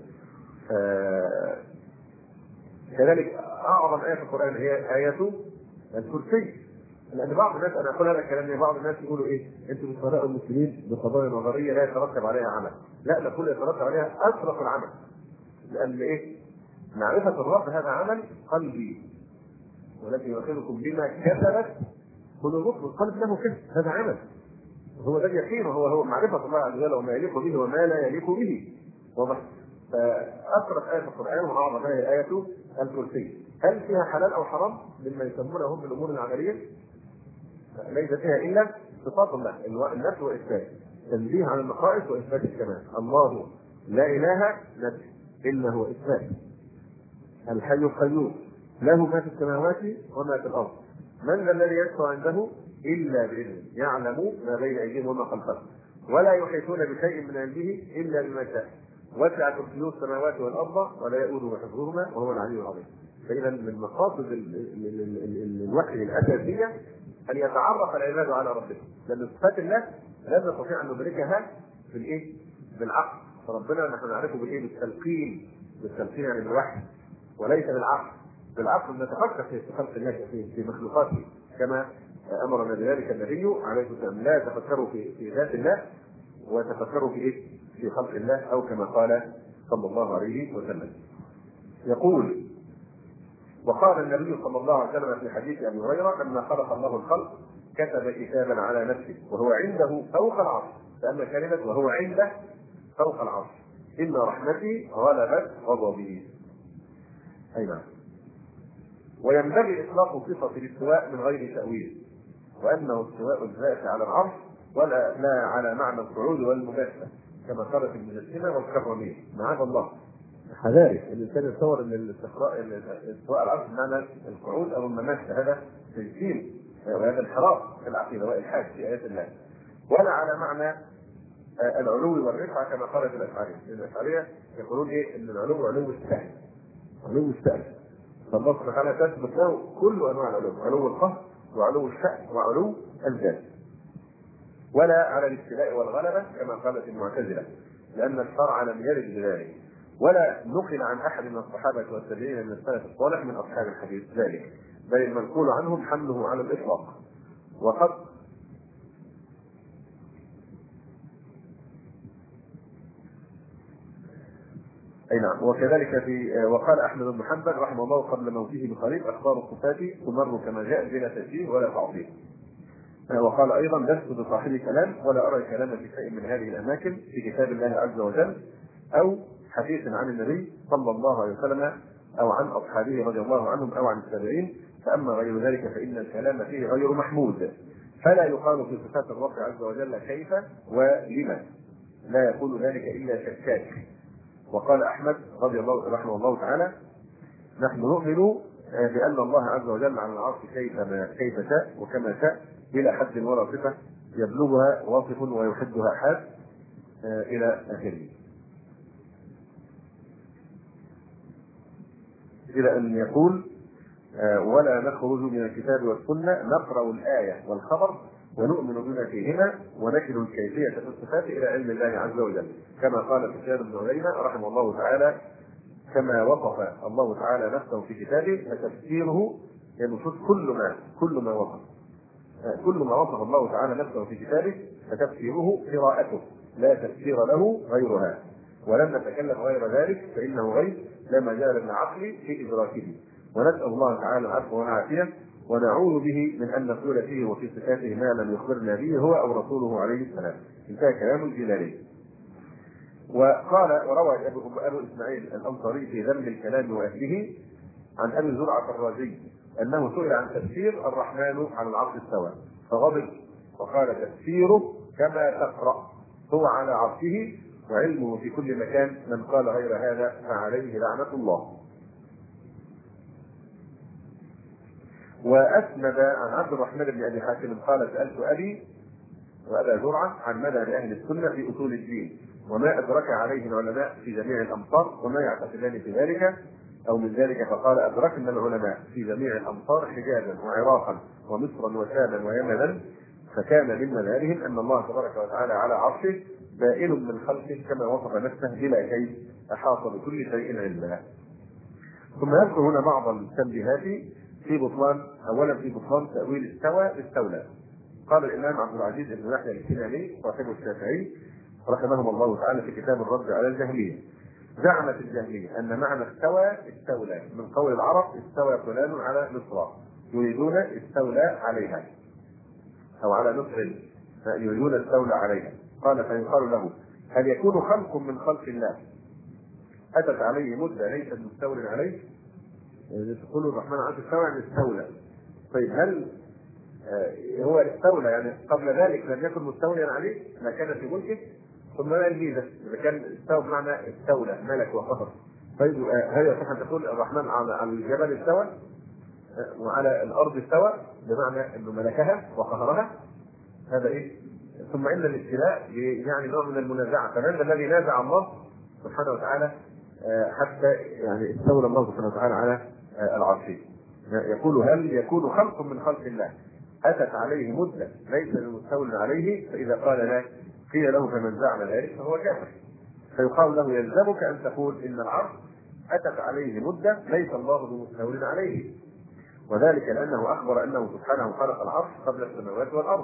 كذلك اعظم ايه في القران هي ايه الكرسي، لان بعض الناس، انا اقول هذا الكلام، بعض الناس يقولوا انتم بتفرقوا المسلمين بقضايا نظريه لا يترتب عليها عمل. لا، نقول يترتب عليها اشرف العمل، لان معرفه الرب هذا عمل قلبي، ولكن يؤخذكم بما كسبت قلوبكم. القلب له كسب، هذا عمل، هو ده اليقين، هو معرفه الله عز وجل وما يليق به وما لا يليق به. واضح؟ فاشرف ايه في القران واعظم ايه ايه الكرسي. هل فيها حلال او حرام مما يسمونه هم بالامور العمليه؟ ليس فيها الا صفات الله، النفي واثبات، تنزيه عن النقائص واثبات الكمال. الله لا اله نفي الا هو اثبات. الحي القيوم له ما في السماوات وما في الارض. من ذا الذي يشفع عنده الا باذنه، يعلم ما بين ايديهم وما خلفهم، ولا يحيطون بشيء من علمه الا بما شاء، وسع كرسيه السماوات والارض ولا يؤوده حفظهما وهو العلي العظيم. فاذا من مقاصد الوحي الاساسيه ان يتعرف العباد على ربهم، لان صفات الله لا نستطيع ان ندركها بالعقل. فربنا نحن نعرفه بالتلقين بالوحي، وليس بالعقل. بالعقل نتفكر في خلق الله في مخلوقاته، كما امرنا بذلك النبي عليه الصلاه والسلام: لا تفكروا في ذات الله وتفكروا في خلق الله، او كما قال صلى الله عليه وسلم. يقول: وقال النبي صلى الله عليه وسلم في حديث ابي هريره: لما خلق الله الخلق كتب كتابا على نفسه وهو عنده فوق العرش. فاما كلمه وهو عنده فوق العرش: ان رحمتي غلبت غضبي. اي نعم. وينبغي اطلاق صفه الاستواء من غير تاويل، وانه استواء الذات على العرش لا على معنى الصعود والمجسم كما قالت المجسمه والكرميه. معاذ الله، حذاري الانسان يتصور ان الاستواء العرش بمعنى القعود او المماسه، هذا تجسيم وهذا انحراف في العقيده والالحاد في ايات الله، ولا على معنى العلو والرفعه كما قالت الاشعريه. الاشعريه يقولون ان العلو علو السهل، علو السهل، فالله سبحانه وتعالى تثبت له كل انواع العلو: علو القهر وعلو الشأن وعلو الذات. ولا على الاستيلاء والغلبه كما قالت المعتزله، لان الشرع لم يرد بذلك، ولا نقل عن احد من الصحابه والتابعين من السلف الصالح من اصحاب الحديث ذلك، بل المنقول عنهم حمله على الاطلاق. وقد اي نعم. وكذلك وقال احمد بن حنبل رحمه الله قبل موته بقريب: اخبار الصفات تمر كما جاء بلا تشبيه ولا تعظيم. وقال ايضا: لست بصاحب كلام ولا ارى الكلام في شيء من هذه الاماكن في كتاب الله عز وجل او حديث عن النبي صلى الله عليه وسلم او عن اصحابه رضي الله عنهم او عن التابعين، فاما غير ذلك فان الكلام فيه غير محمود، فلا يقال في صفات الرب عز وجل كيف ولما، لا يقول ذلك الا شكاك. وقال احمد رضي الله رحمه الله تعالى: نحن نؤمن بان الله عز وجل على العرش كيف شاء وكما شاء بلا حد ولا صفه يبلغها واصف ويحدها حاد الى اخره، الى ان يقول: ولا نخرج من الكتاب والسنه نقرا الايه والخبر ونؤمن بما فيهما ونكل الكيفيه في الصفات الى علم الله عز وجل، كما قال سفيان بن عيينه رحمه الله تعالى: كما وصف الله تعالى نفسه في كتابه فتفسيره ينصف كل ما وصف الله تعالى نفسه في كتابه فتفسيره قراءته، لا تفسير له غيرها، ولم نتكلم غير ذلك فإنه غيب لا مجال للعقل في إدراكه. ونسأل الله تعالى العفو والعافية، ونعوذ به من أن نقول فيه وفي صفاته ما لم يخبرنا به هو أو رسوله عليه السلام. انتهى كلام الجلالي. وقال وروى أبو إسماعيل الأنصاري في ذم الكلام وأهله عن أبي زرعة الرازي أنه سئل عن تفسير الرحمن على العرش استوى فغضب وقال تفسيره كما تقرأ، هو على عرشه وعلمه في كل مكان، من قال غير هذا فعليه لعنة الله. وأسند عن عبد الرحمن بن أبي حاتم قال سألت أبي وأبا زرعة عن مذهب أهل السنة في أصول الدين وما أدرك عليه العلماء في جميع الأمصار وما يعتقدان في ذلك أو من ذلك، فقال أدركنا العلماء في جميع الأمصار حجازا وعراقا ومصرا وشاما ويمنا، فكان من مذهبهم أن الله تبارك وتعالى على عرشه بائن من خلقه كما وصف نفسه بلا كيف أحاط بكل شيء علما. ثم يذكر هنا بعض التنبيهات في بطلان، أولا في بطلان تأويل استوى بالستولى. قال الإمام عبد العزيز بن يحيى الكناني صاحب الشافعي رحمهم الله تعالى في كتاب الرد على الجهمية: زعمت الجهمية أن معنى استولى من قول العرب استوى فلان على مصر، يريدون استولى عليها أو على مصر يريدون استولى عليها. قال فيقال له هل يكون خلق من خلق الله أتت عليه مدة ليست مستولى عليه؟ تقول الرحمن عز استوى يعني استولى. طيب هل هو استولى يعني قبل ذلك لم يكن مستوليا عليه ما كان في ملكه؟ ثم ما الميزه؟ اذا كان استوى بمعنى استولى ملك وقهر. طيب هل يصح ان تقول الرحمن على الجبل استوى وعلى الارض استوى بمعنى انه ملكها وقهرها؟ هذا ايه؟ ثم ان الاستيلاء يعني نوع من المنازعه، فمن الذي نازع الله سبحانه وتعالى حتى يعني استولى الله سبحانه وتعالى على العرش؟ يقول هل يكون خلق من خلق الله أتت عليه مدة ليس المستولى عليه؟ فإذا قال لا قيل له فمن زعم ذلك فهو كافر. فيقال له يلزمك أن تقول إن العرش أتت عليه مدة ليس الله بمستولى عليه، وذلك لأنه أخبر أنه سبحانه خلق العرش قبل السماوات والأرض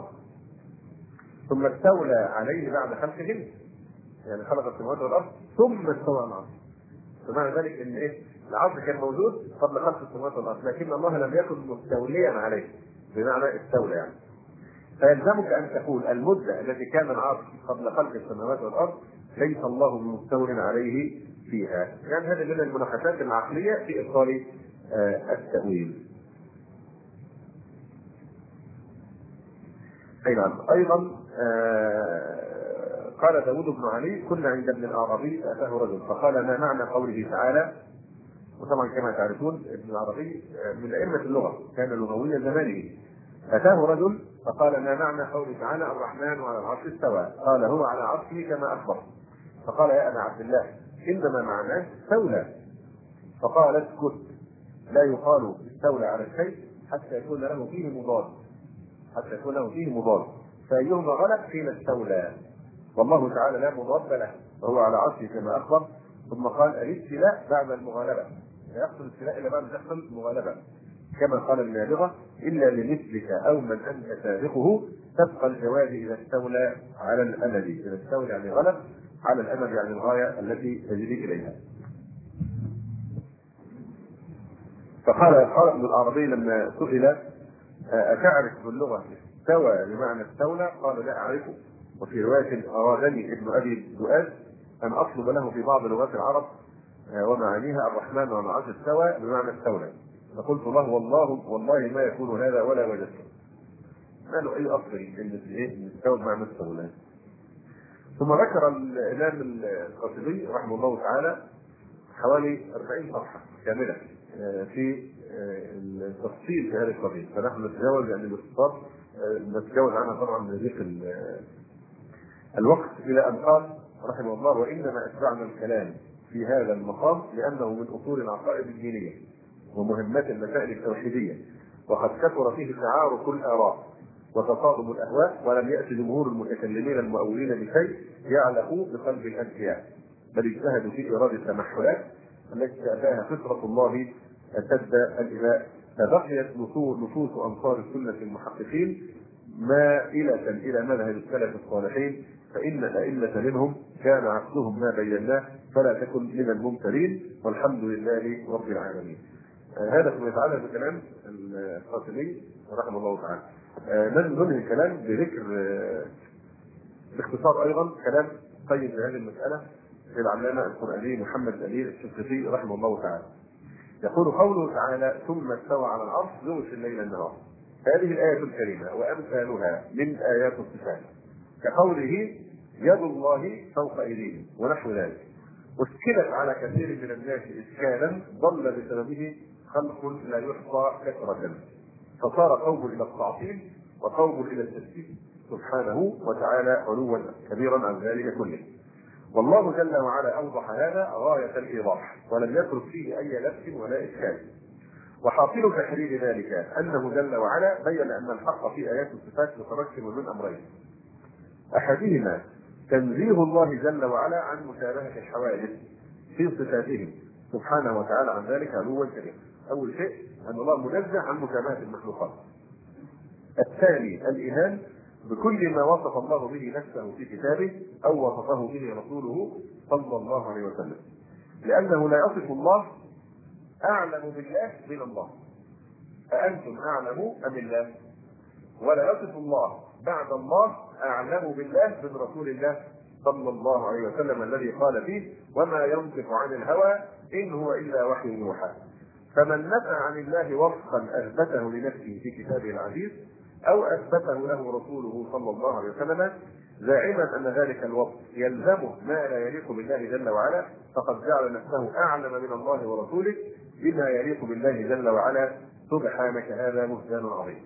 ثم استولى عليه بعد خلقهن، يعني خلق السماوات والأرض ثم استوى على العرش. فمعنى ذلك ان ايه؟ العرش كان موجود قبل خلق السماوات والارض لكن الله لم يكن مستوليا عليه بمعنى استولى يعني. فيلزمك ان تقول المده التي كان العرش قبل خلق السماوات والارض ليس الله بمستول عليه فيها. يعني هذه من المناقشات العقليه في اطار التاويل. ايضا قال داود بن علي كنا عند ابن العربي فأتاه رجل فقال ما معنى قوله تعالى؟ وطبعا كما تعرفون ابن العربي من أئمة اللغة كان لغويا زمانه. أتاه رجل فقال ما معنى قوله تعالى الرحمن على العرش استوى؟ قال هو على عرشه كما أخبر. فقال يا أبا عبد الله إنما معناه استولى. فقال اسكت، لا يقال استولى على الشيء حتى يكون له فيه مضاد، فأيهما غلب قيل استولى، والله تعالى لا مضاد له وهو على عرشه كما أخبر. ثم قال الاستيلاء بعد المغالبة، لا يحصل الاستيلاء إلا بعد أن تحصل مغالبة، كما قال النابغة إلا لمثلك أو من أنت سابقه تبقى الجواد إذا استولى على الأمد. إذا استولى يعني غلب على الأمد يعني الغاية التي تجري إليها. فقال ابن العربي لما سئل أتعرف باللغة استوى بمعنى استولى؟ قال لا أعرفه. وفي رواية أرادني ابن أبي دؤاد أن أطلب له في بعض لغات العرب ومعانيها الرحمن على العرش استوى بمعنى استولى، فقلت له والله ما يكون هذا ولا وجدته. قالوا أي أصل إن استوى بمعنى استولى. ثم ذكر الإمام القرطبي رحمه الله تعالى حوالي 40 صفحة كاملة في التفصيل في هذه القضية، فنحن نتجاوز يعني باختصار نتجاوز عنها طبعا من ضيق الوقت، إلى أن قال رحمه الله وإنما أتبعنا الكلام في هذا المقام لأنه من أصول العقائد الدينية ومهمات المسائل التوحيدية، وقد كثر فيه تعارف الآراء وتصادم الأهواء، ولم يأتي جمهور المتكلمين المؤولين بشيء يعلقوا بقلب الأنبياء، بل اجتهدوا في إيراد التمحلات التي تأتاها فطرة الله أشد الإباء، فبقيت نصوص أنصار السنة المحققين مائلة إلى مذهب السلف الصالحين فإن الأئمة منهم كان عقلهم ما بيناه فلا تكن من الممترين، والحمد لله رب العالمين. هذا فيما يتعلق بكلام القاسمي رحمه الله تعالى. ننهي الكلام بذكر باختصار ايضا كلام طيب في هذه المساله للعلامه القراني محمد الامين الشنقيطي رحمه الله تعالى. يقول قوله تعالى: ثم استوى على العرش يغشي الليل النهار. هذه الايه الكريمه وامثالها من ايات الصفات كقوله: يد الله فوق ايديهم ونحو ذلك، اشكلت على كثير من الناس اشكالا ضل بسببه خلق لا يحصى كثرة، فصار قوم الى التعطيل وقوم الى التثبيت سبحانه وتعالى علوا كبيرا عن ذلك كله. والله جل وعلا اوضح هذا غايه الايضاح ولم يترك فيه اي لبس ولا اشكال. وحاصل تحرير ذلك انه جل وعلا بين ان الحق في ايات الصفات متركب من امرين: احدهما تنزيه الله جل وعلا عن مشابهه الحوادث في صفاتهم سبحانه وتعالى عن ذلك علوا كبيرا. اول شيء ان الله منزه عن مشابهه المخلوقات. الثاني الايمان بكل ما وصف الله به نفسه في كتابه او وصفه به رسوله صلى الله عليه وسلم، لانه لا يصف الله اعلم بالله من الله. أأنتم اعلم ام الله؟ ولا يصف الله بعد الله اعلم بالله من رسول الله صلى الله عليه وسلم الذي قال فيه: وما ينطق عن الهوى ان هو الا وحي يوحى. فمن نفى عن الله وصفا اثبته لنفسه في كتابه العزيز او اثبته له رسوله صلى الله عليه وسلم زاعما ان ذلك الوصف يلزمه ما لا يليق بالله جل وعلا، فقد جعل نفسه اعلم من الله ورسوله بما يليق بالله جل وعلا سبحانك هذا بهتان عظيم.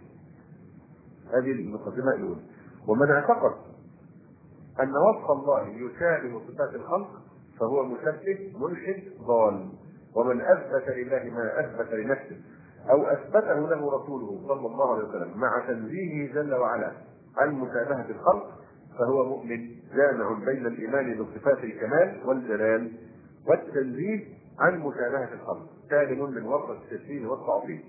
هذه المقدمه الاولى. ومن اعتقد ان وصف الله يشابه صفات الخلق فهو مشبه ملحد ضال. ومن اثبت لله ما اثبت لنفسه او اثبته له رسوله صلى الله عليه وسلم مع تنزيهه جل وعلا عن مشابهه الخلق فهو مؤمن جامع بين الايمان بصفات الكمال والجلال والتنزيه عن مشابهه الخلق، سالم من وصف التشبيه والتعظيم.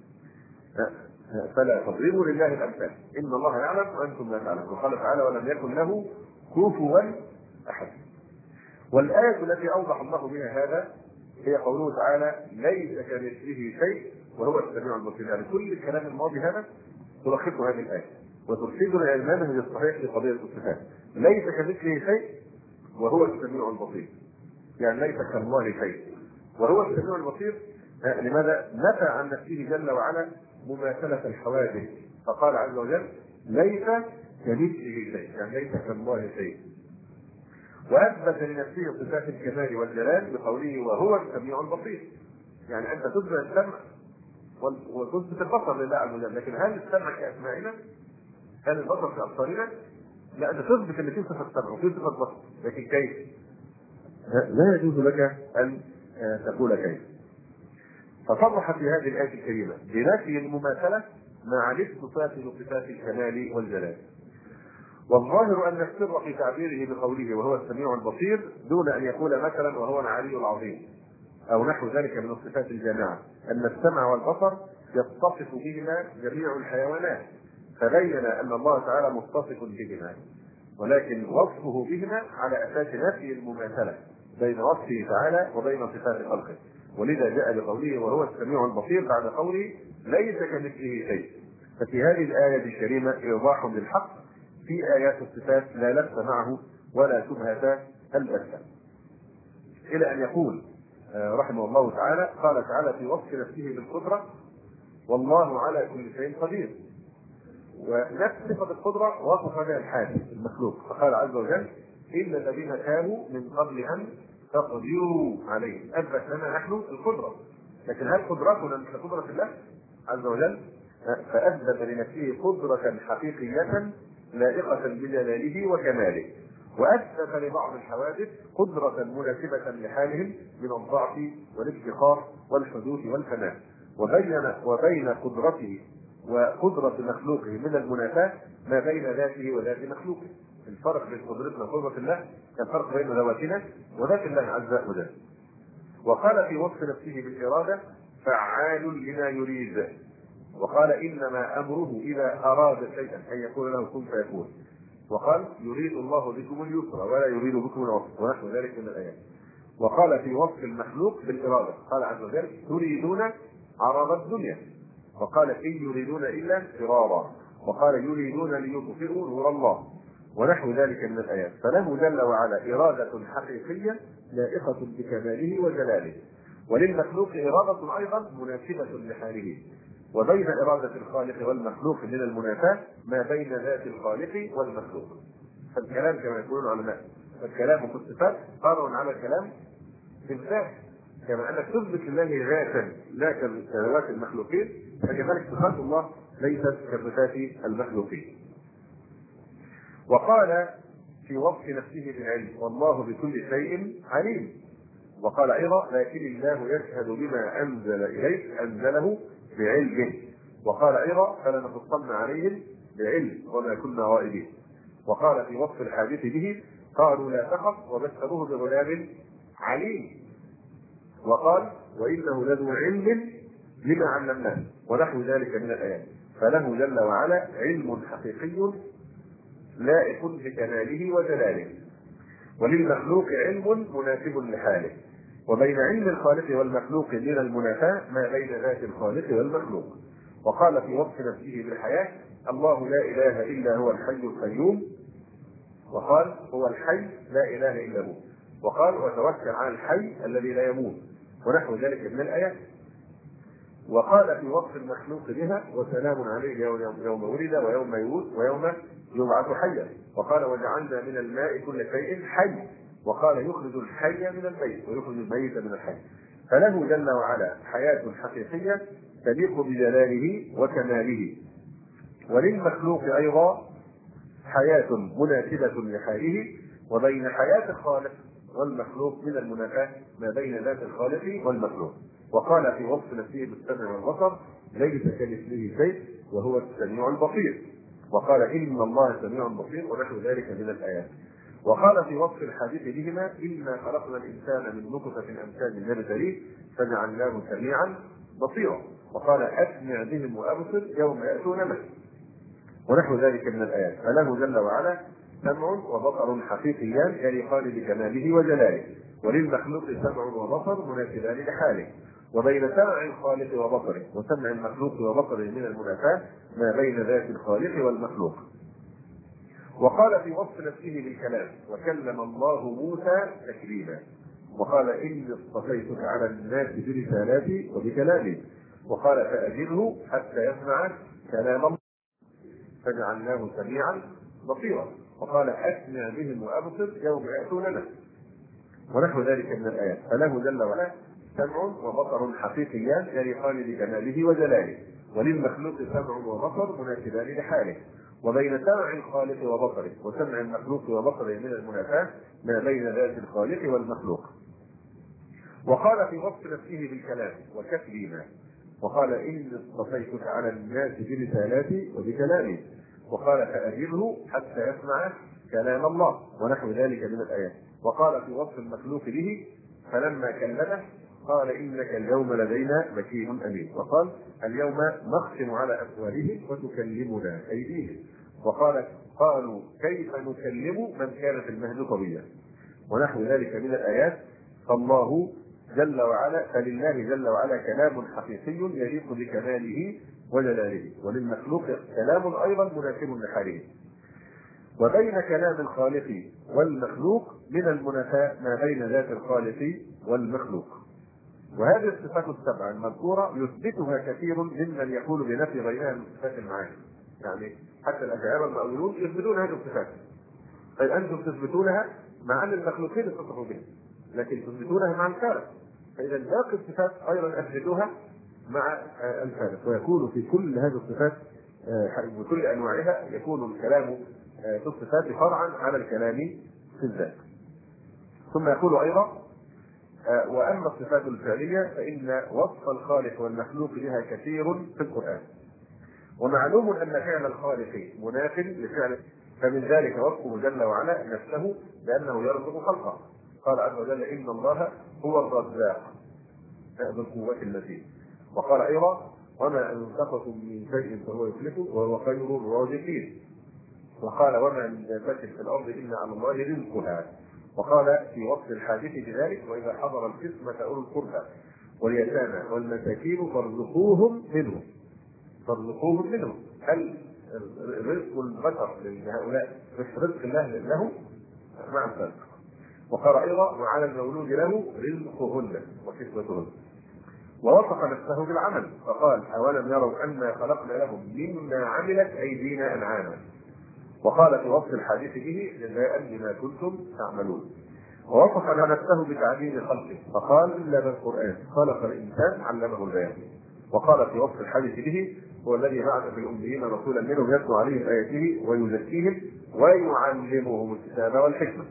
فلا تضربوا لله الامثال، ان الله يعلم وانتم لا تعلمون. وقال تعالى: ولم يكن له كفوا احد. والايه التي اوضح الله بها هذا هي قوله تعالى: ليس كمثله شيء وهو السميع البصير. يعني كل الكلام الماضي هذا تلخصه هذه الايه وترشدنا الى المنهج الصحيح في قضيه الصفات. ليس كمثله شيء وهو السميع البصير، يعني ليس كالله شيء وهو السميع البصير. لماذا؟ نفى عن نفسه جل وعلا مماثله الحوادث، فقال عز وجل: ليس كمثله شيء، يعني ليس كالله شيء. واثبت لنفسه صفات الكمال والجلال بقوله: وهو السميع البصير. يعني انت تثبت السمع وتثبت البصر لله عز وجل، لكن هل السمع كاسمائنا؟ هل البصر كابصارنا؟ لا، انت تثبت ان في صفه سمع وفي صفه بصر، لكن كيف؟ لا يجوز لك ان تقول كيف. فصرح في هذه الايه الكريمه بنفي المماثله مع الاتصاف بصفات الكمال والجلال. والظاهر ان السر في تعبيره بقوله وهو السميع البصير دون ان يقول مثلا وهو العلي العظيم او نحو ذلك من الصفات الجامعه، ان السمع والبصر يتصف بهما جميع الحيوانات، فبين ان الله تعالى متصف بهما، ولكن وصفه بهما على اساس نفي المماثله بين وصفه تعالى وبين صفات خلقه. ولذا جاء بقوله وهو السميع البصير بعد قوله ليس كمثله شيء. ففي هذه الايه الكريمه ايضاح للحق في ايات الصفات لا لبس معه ولا شبهه البتة. الى ان يقول رحمه الله تعالى: قال تعالى في وصف نفسه بالقدره: والله على كل شيء قدير. ونفس صفه القدره وصف بها الحادث المخلوق، فقال عز وجل: ان الذين كانوا من قبل ان تقدروا عليهم. اثبت لنا نحن القدره، لكن هل قدرتنا مثل قدره الله عز وجل؟ فاثبت لنفسه قدره حقيقيه لائقه بجلاله وكماله، واثبت لبعض الحوادث قدره مناسبه لحالهم من الضعف والافتقار والحدوث والفناء، وبين قدرته وقدره مخلوقه من المنافاه ما بين ذاته وذات مخلوقه. الفرق بين قدرتنا وقدره الله كالفرق بين ذواتنا وذات الله عز وجل. وقال في وصف نفسه بالاراده: فعال لما يريد. وقال: انما امره اذا اراد شيئا ان يقول له كن فيكون. وقال يريد الله بكم اليسر ولا يريد بكم العسر ونحو ذلك من الآيات. وقال في وصف المخلوق بالإرادة قال عز وجل تريدون عرض الدنيا، وقال إن يريدون إلا فرارا، وقال يريدون ليطفئوا نور الله ونحو ذلك من الآيات. فله جل وعلا إرادة حقيقية لائقة بكماله وجلاله، وللمخلوق إرادة أيضا مناسبة لحاله. وبين إرادة الخالق والمخلوق من المنافاة ما بين ذات الخالق والمخلوق. فالكلام كما يقولون العلماء الكلام في الصفات قارن على الكلام في الذات، كما أنك تثبت لله ذاتا لا كذوات المخلوقين، فكذلك صفات الله ليست كصفات المخلوقين. وقال في وصف نفسه بالعلم والله بكل شيء عليم. وقال أيضا لكن الله يشهد بما أنزل إليك أنزله بعلمه. وقال أيضا فلنقصن عليهم بعلم وما كنا غائبين. وقال في وصف الحادث به قالوا لا تخف وبشروه بغلام عليم. وقال وإنه لذو علم لما علمناه ونحو ذلك من الآيات. فله جل وعلا علم حقيقي لائق بكماله وجلاله، وللمخلوق علم مناسب لحاله. وبين علم الخالق والمخلوق من المنافاة ما بين ذات الخالق والمخلوق. وقال في وصف نفسه بالحياة الله لا إله إلا هو الحي القيوم، وقال هو الحي لا إله إلا هو، وقال وتوكل على الحي الذي لا يموت ونحو ذلك من الآيات. وقال في وصف المخلوق بها وسلام عليه يوم ولد ويوم يموت ويوم يبعث حيا. وقال وجعلنا من الماء كل شيء حي، وقال يخرج الحي من الميت ويخرج الميت من الحي. فله جل وعلا حياة حقيقية تليق بجلاله وكماله. وللمخلوق أيضا حياة مناسبة لحاله. وبين حياة الخالق والمخلوق من المنافاة ما بين ذات الخالق والمخلوق. وقال في وصف نفسه بالسمع والبصر ليس كمثله شيء وهو السميع البصير. وقال إن الله سميع بصير ونحو ذلك من الآيات. وقال في وصف الحديث بهما إنا خلقنا الإنسان من نطفة أمثال نبتليه فجعلناه سميعا بصيرا. وقال أسمع بهم وأبصر يوم يأتوننا ونحو ذلك من الآيات. فله جل وعلا سمع وبصر حقيقيان يليقان بكماله وجلاله، وللمخلوق سمع وبصر مناسبان لحاله. وبين سمع الخالق وبصره وسمع المخلوق وبصره من المنافاة ما بين ذات الخالق والمخلوق. وقال في وصف نفسه بالكلام وكلم الله موسى تكليما. وقال إني اصطفيتك على الناس برسالاتي وبكلامي. وقال فأجره حتى يسمع كلام الله فجعلناه سميعا بصيرا. وقال أسمع بهم وأبصر يوم يأتوننا ونحو ذلك من الآيات. فله جل وعلا سمع وبصر حقيقيان يليقان بكماله وجلاله، وللمخلوق سمع وبصر مناسبان لحاله. وبين سمع الخالق وبصره وسمع المخلوق وبصره من المنافاة ما بين ذات الخالق والمخلوق. وقال في وصف نفسه بالكلام وكتبنا. وقال إني اصطفيتك على الناس برسالاتي وبكلامي. وقال فأجره حتى يسمع كلام الله ونحو ذلك من الآيات. وقال في وصف المخلوق به فلما كلمه قال إنك اليوم لدينا مكين أمين. وقال اليوم نختم على أفواههم وتكلمنا أيديهم. وقال قالوا كيف نكلم من كان في المهد طبيا ونحو ذلك من الآيات. فالله جل وعلا فلله جل وعلا كلام حقيقي يليق بكماله وجلاله، وللمخلوق كلام أيضا مناسب لحاله. وبين كلام الخالق والمخلوق من المنافاة ما بين ذات الخالق والمخلوق. وهذه الصفات السبعة المذكورة يثبتها كثير ممن يقول بنفي غيرها من صفات المعاني. يعني حتى الأشاعرة المؤولون يثبتون هذه الصفات، طيب أنتم تثبتونها مع أن المخلوقين اتصفوا بها، لكن تثبتونها مع الخالق، فإذا باقي الصفات أيضا أثبتوها مع الخالق. ويكون في كل هذه الصفات بكل أنواعها يكون الكلام في الصفات فرعا على الكلام في الذات. ثم يقول أيضا وأما الصفات الفعلية فإن وصف الخالق والمخلوق بها كثير في القرآن. ومعلوم أن فعل الخالق مناف لفعله، فمن ذلك وصفه جل وعلا نفسه بأنه يرزق خلقه. قال عز وجل إن الله هو الرزاق ذو القوة المتين. وقال أيضا وما أنفقتم من شيء فهو يخلفه وهو خير الرازقين. وقال وما من دابة في الأرض إلا على الله رزقها. وقال في وصف الحادث بذلك وإذا حضر القسمة أولو القربى واليتامى والمساكين فارزقوهم منه. هل رزق البشر لهؤلاء رزق الله لهم؟ مع الفرق. وقال أيضا وعلى المولود له رزقهن وكسوتهن. ووصف نفسه بالعمل فقال أولم يروا أنا خلقنا لهم مما عملت أيدينا أنعاما. وقال في وصف الحديث به جزاء بما كنتم تعملون. ووصف نفسه بتعليم خلقه فقال إلا بالقرآن خلق الإنسان علمه البيان. وقال في وصف الحديث به هو الذي بعث في الأميين رسولا منهم يتلو عليهم آياته ويزكيهم ويعلمهم الكتاب والحكمة.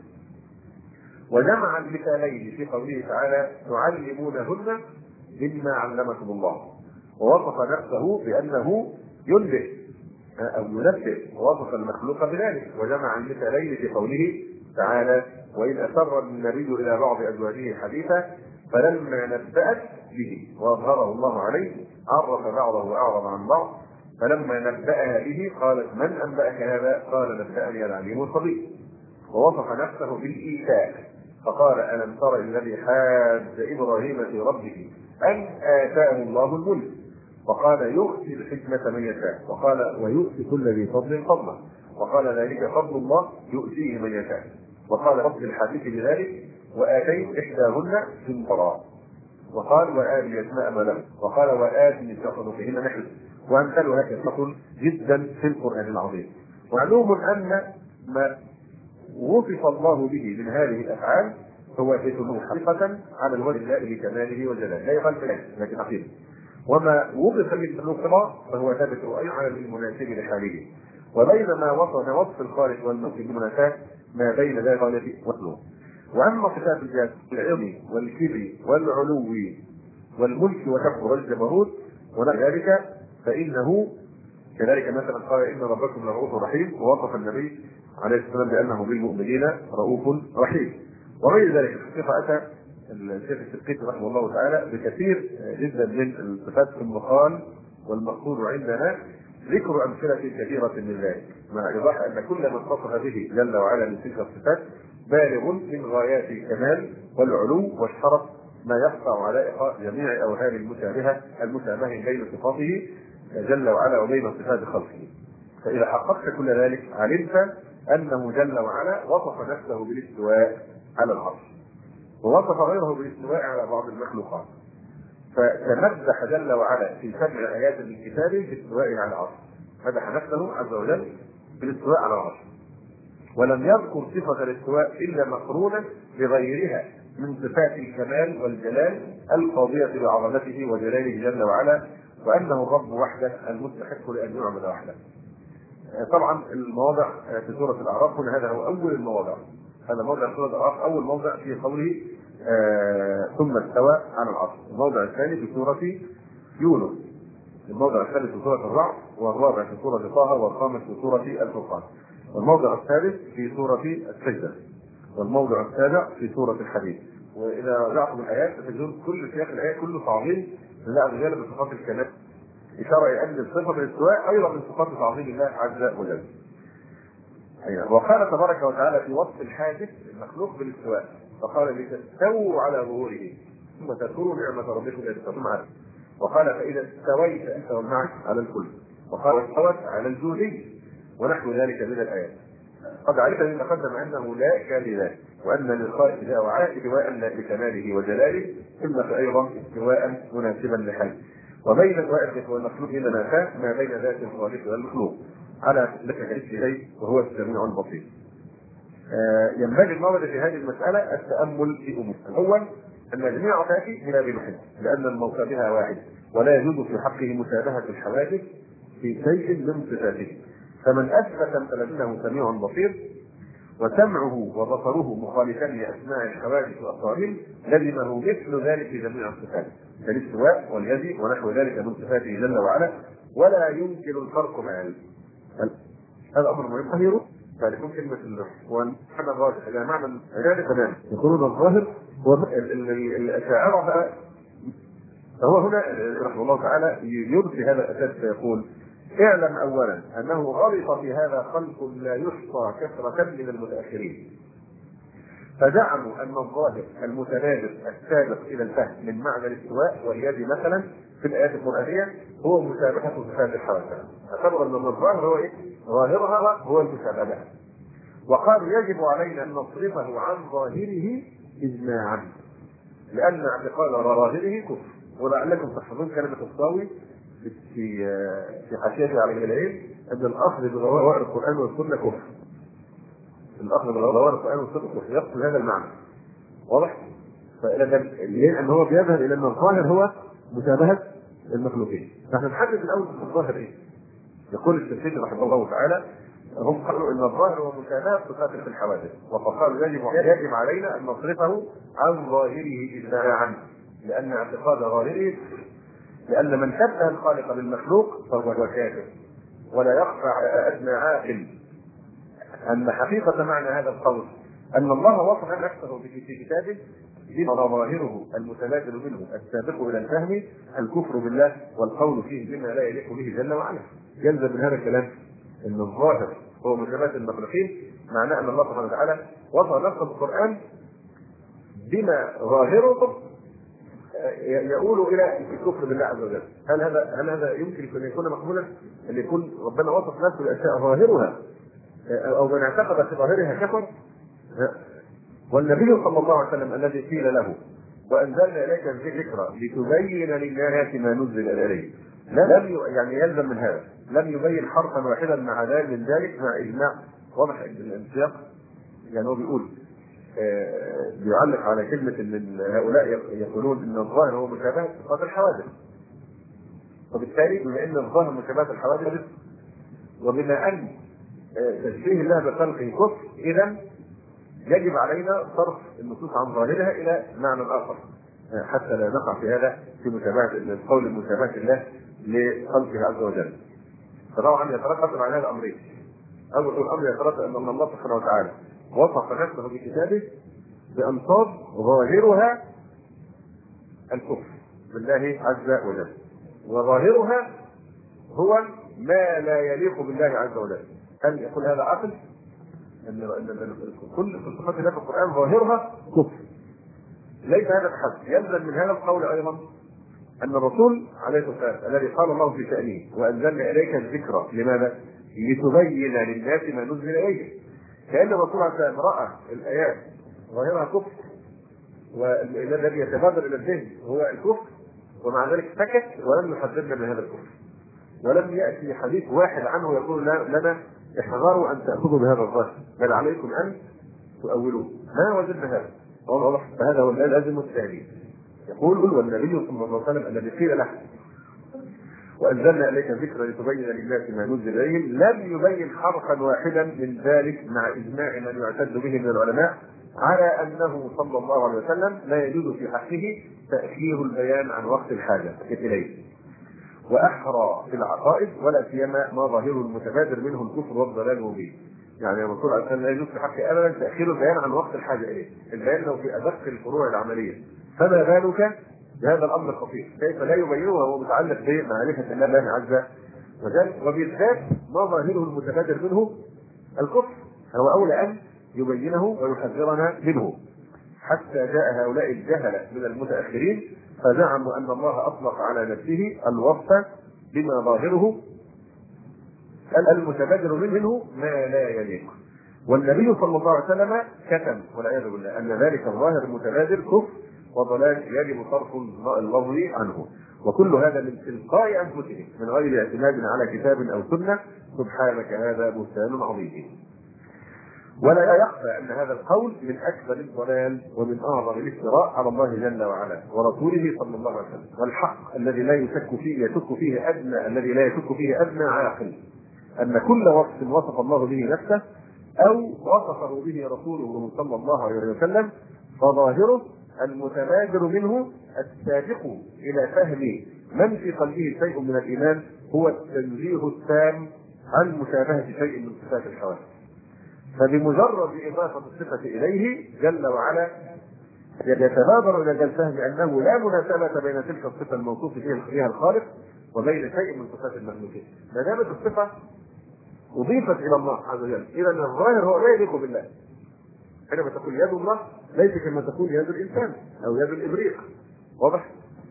وجمع المثالين في قوله تعالى تعلمونهن مما علمكم الله. ووصف نفسه بأنه ينبئ أو ينبئ ووصف المخلوق بذلك. وجمع المثالين في قوله تعالى وإن أسر النبي إلى بعض أزواجه حديثا فلما نبأت به وأظهره الله عليه عرف بعضه وأعرض عن بعض فلما نبأها به قالت من أنبأك هذا؟ قال نبأني العليم الخبير. ووصف نفسه بالإيتاء فقال ألم تر الذي حاج إبراهيم في ربه أن آتاه الله الملك وقال يؤتي الحكمة من يشاء وقال ويؤتي كل ذي فضل فضله وقال ذلك فضل الله يؤتيه من يشاء. وقال رب الحديث بذلك وآتيت إحداهن قنطرا وقال وآتي أسماء ملك وقال وآتي بصدقهن نحل. وأمثالها كثيرة جدا في القرآن العظيم. معلوم أن ما وصف الله به من هذه الأفعال هو يدل حقيقة على الوجه الله بكماله وجلاله لا يقال في لكن حقيقة. وما وصف من الخلق فهو ثابت أيضا على المناسب لحاله. وبينما وصف الخالق والملك بالمناسبات ما بين ذلك والخلق. وأما صفات الذات العلم والكبر والعلو والملك والكبر والجبروت ونحو ذلك فإنه كذلك مثلا قال إن ربكم لرؤوف رحيم ووصف النبي عليه السلام بأنه بالمؤمنين رؤوف رحيم. وغير ذلك الحقيقة أتى الشيخ الشنقيطي رحمه الله تعالى بكثير جدا من الصفات ثم قال والمقصود عندنا ذكر أمثلة كثيرة من ذلك مع إيضاح أن كل من اتصف به جل وعلا من تلك الصفات بالغ من غايات الكمال والعلو والشرف ما يقطع علائق جميع أوهام المشابهة بين صفاته جل وعلا وبين صفات خلقه. فإذا حققت كل ذلك علمت أنه جل وعلا وصف نفسه بالاستواء على العرش ووصف غيره بالاستواء على بعض المخلوقات. فتمدح جل وعلا في 7 آيات من كتابه بالاستواء على العرش. مدح نفسه عز وجل بالاستواء على العرش ولم يذكر صفة الاستواء إلا مقرونة بغيرها من صفات الكمال والجلال القاضية بعظمته وجلاله جل وعلا وأنه الرب وحده المستحق لأن يعبد وحده. طبعا المواضع في سورة الأعراف هنا هذا هو أول المواضع. هذا موضع سورة الأعراف أول موضع في قوله ثم استوى على العرش. الموضع الثاني في سورة يونس. الموضع الثالث في سورة الرعد والرابع في سورة طه والخامس في سورة الفرقان. والموضع الثالث في سورة السجدة والموضع السابع في سورة الحديد. وإذا رجعتم الآيات تجدون كل سياق الآية كله تعظيم لله عز وجل بصفات الكمال إشارة إلى أن الصفة بالاستواء أيضا من صفات تعظيم الله عز وجل. وقال تبارك وتعالى في وصف الحادث المخلوق بالاستواء فقال لتستووا على ظهوره ثم تذكروا نعمة ربكم إذا استويتم عليه. وقال فإذا استويت أنت ومعك على الكل. وقال استوت على الجودي ونحو ذلك من الآيات. قد علمت من تقدم أنه لا كان ذلك وأن للخالق إذا وعى استواء لكماله وجلاله ثم أيضا استواء مناسبا لحاله. وبين الواحد والمخلوق إنما كان ما بين ذات الخالق والمخلوق على لك شيء وهو السميع البصير. ينبغي المورد في هذه المسألة التأمل في أمور. الأول أن جميع صفاته من أبي محمد لأن الموصى بها واحد ولا يجوز في حقه مشابهة الحوادث في شيء من صفاته. فمن أثبت أنه سميع بصير وسمعه وبصره مخالفان لأسماء الحوادث وأصالهم لزمه مثل ذلك في جميع الصفات كالاستواء واليد ونحو ذلك من صفاته جل وعلا ولا يمكن الفرق معه. هذا أمر مهم ظاهره فليكون كلمة الله ومعنى الراجح إلى معنى ذلك تمام يقولون الظاهر والأشاعرة. فهو هنا رحمه الله تعالى يرسي هذا الأساس فيقول اعلم اولا انه غلط في هذا خلق لا يحصى كثرة من المتاخرين، فزعموا ان الظاهر المتبادر السابق الى الفهم من معنى الاستواء واليد مثلا في الايات القرانيه هو مشابهه صفات الحوادث، اعتبروا ان الظاهر هو ايه؟ ظاهرها هو المشابهه، وقالوا يجب علينا ان نصرفه عن ظاهره اجماعا، لان اعتقاد ظاهره كفر. ولعلكم تحفظون كلمه الصاوي في حاشيته على العلم ان الاخذ بظواهر القران والسنه كفر. الاخذ بظواهر القران والسنه كفر يقصد هذا المعنى. واضح؟ ليه؟ ان هو بيذهب الى ان الظاهر هو مشابهه المخلوقين. فاحنا نحدد الاول الظاهر ايه؟ يقول الشنقيطي رحمه الله تعالى هم قالوا ان الظاهر هو مشابهه صفات في الحوادث، وقالوا يجب علينا ان نصرفه عن ظاهره اجماعا، لان اعتقاد ظاهره، لان من شبه الخالق بالمخلوق فهو كافر. ولا يخفى على ادنى عاقل ان حقيقه معنى هذا القول ان الله وصف نفسه في كتابه بما ظاهره المتبادل منه السابق الى الفهم الكفر بالله والقول فيه بما لا يليق به جل وعلا. يلزم من هذا الكلام ان الظاهر هو مشابهه المخلوقين، معناه ان الله سبحانه وتعالى وصف نفسه بالقران بما ظاهره يقول الى الكفر بالله عز وجل. هل هذا يمكن ان يكون مقبولا؟ ان يكون ربنا وصف نفسه باشياء ظاهرها او من اعتقد في ظاهرها كفر؟ والنبي صلى الله عليه وسلم الذي قيل له وانزلنا اليك الذكر لتبين للناس ما نزل اليه، لم يعني يلزم من هذا لم يبين حرفا واحدا مع ذلك من ذلك مع اجماع واضح السياق. يعني هو بيقول بيعلق على كلمه ان هؤلاء يقولون ان الظاهر هو مشابهه صفات الحوادث، وبالتالي بما ان الظاهر مشابهه الحوادث وبما ان تشبيه الله بخلقه كفر، اذا يجب علينا صرف النصوص عن ظاهرها الى معنى اخر حتى لا نقع في هذا في مشابهه القول المشابهه الله لخلقه عز وجل. فطبعا يترتب على هذا امرين. اول الامر يترتب ان الله سبحانه وتعالى وصف نفسه بكتابه بألفاظ ظاهرها الكفر بالله عز وجل، وظاهرها هو ما لا يليق بالله عز وجل. هل يقول هذا عقل؟ ان كل صفات الله في القران ظاهرها كفر. ليس هذا الحد، يلزم من هذا القول ايضا ان الرسول عليه الصلاه والسلام الذي قال الله في شانه وانزلنا اليك الذكر لماذا؟ لتبين للناس ما نزل اليه. كان الرسول عليه الصلاه والسلام راى الايات ظاهرها كفر والذي يتبادر الى الذهن هو الكفر، ومع ذلك سكت ولم يحذرنا من هذا الكفر، ولم ياتي حديث واحد عنه يقول لنا احذروا ان تاخذوا بهذا الظاهر بل عليكم ان تؤولوه. ما وجدنا هذا. واضح؟ فهذا هو اللازم الثاني. يقول والنبي صلى الله عليه وسلم الذي قيل له وانزلنا اليك الذكر لتبين للناس ما نزل اليهم لم يبين حرفا واحدا من ذلك مع اجماع من يعتد به من العلماء على انه صلى الله عليه وسلم لا يجوز في حقه تاخير البيان عن وقت الحاجه اليه، واحرى في العقائد ولا سيما ما ظاهره المتبادر منه الكفر والضلال المبين. يعني الرسول عليه الصلاه والسلام لا يجوز في حقه ابدا تاخير البيان عن وقت الحاجه اليه، البيان له في ادق الفروع العمليه، فما بالك بهذا الامر الخطير كيف لا يبينه وهو متعلق بمعرفه الله عز وجل، وبالذات ما ظاهره المتبادر منه الكفر هو اولى ان يبينه ويحذرنا منه. حتى جاء هؤلاء الجهله من المتاخرين فزعموا ان الله اطلق على نفسه الوصف بما ظاهره المتبادر منه ما لا يليق، والنبي صلى الله عليه وسلم كتم والعياذ بالله ان ذلك الظاهر المتبادر كفر وضلال يجب صرف اللفظ عنه، وكل هذا من تلقاء انفسهم من غير اعتماد على كتاب او سنه. سبحانك هذا بهتان عظيم. ولا يخفى ان هذا القول من اكبر الضلال ومن اعظم الافتراء على الله جل وعلا ورسوله صلى الله عليه وسلم، والحق الذي لا يشك فيه ادنى عاقل ان كل وصف وصف الله به نفسه او وصفه به رسوله صلى الله عليه وسلم فظاهره المتبادر منه السابق الى فهم من في قلبه شيء من الايمان هو التنزيه التام عن مشابهه شيء من صفات الحوادث. فبمجرد اضافه الصفه اليه جل وعلا يتبادر الى الفهم انه لا مناسبه بين تلك الصفه الموصوف فيها الخالق وبين شيء من صفات المخلوقين. ما دامت الصفه اضيفت الى الله عز وجل، اذا الظاهر هو لا يليق بالله. حينما تقول يد الله ليس كما تقول يد الانسان او يد الابريق، واضح؟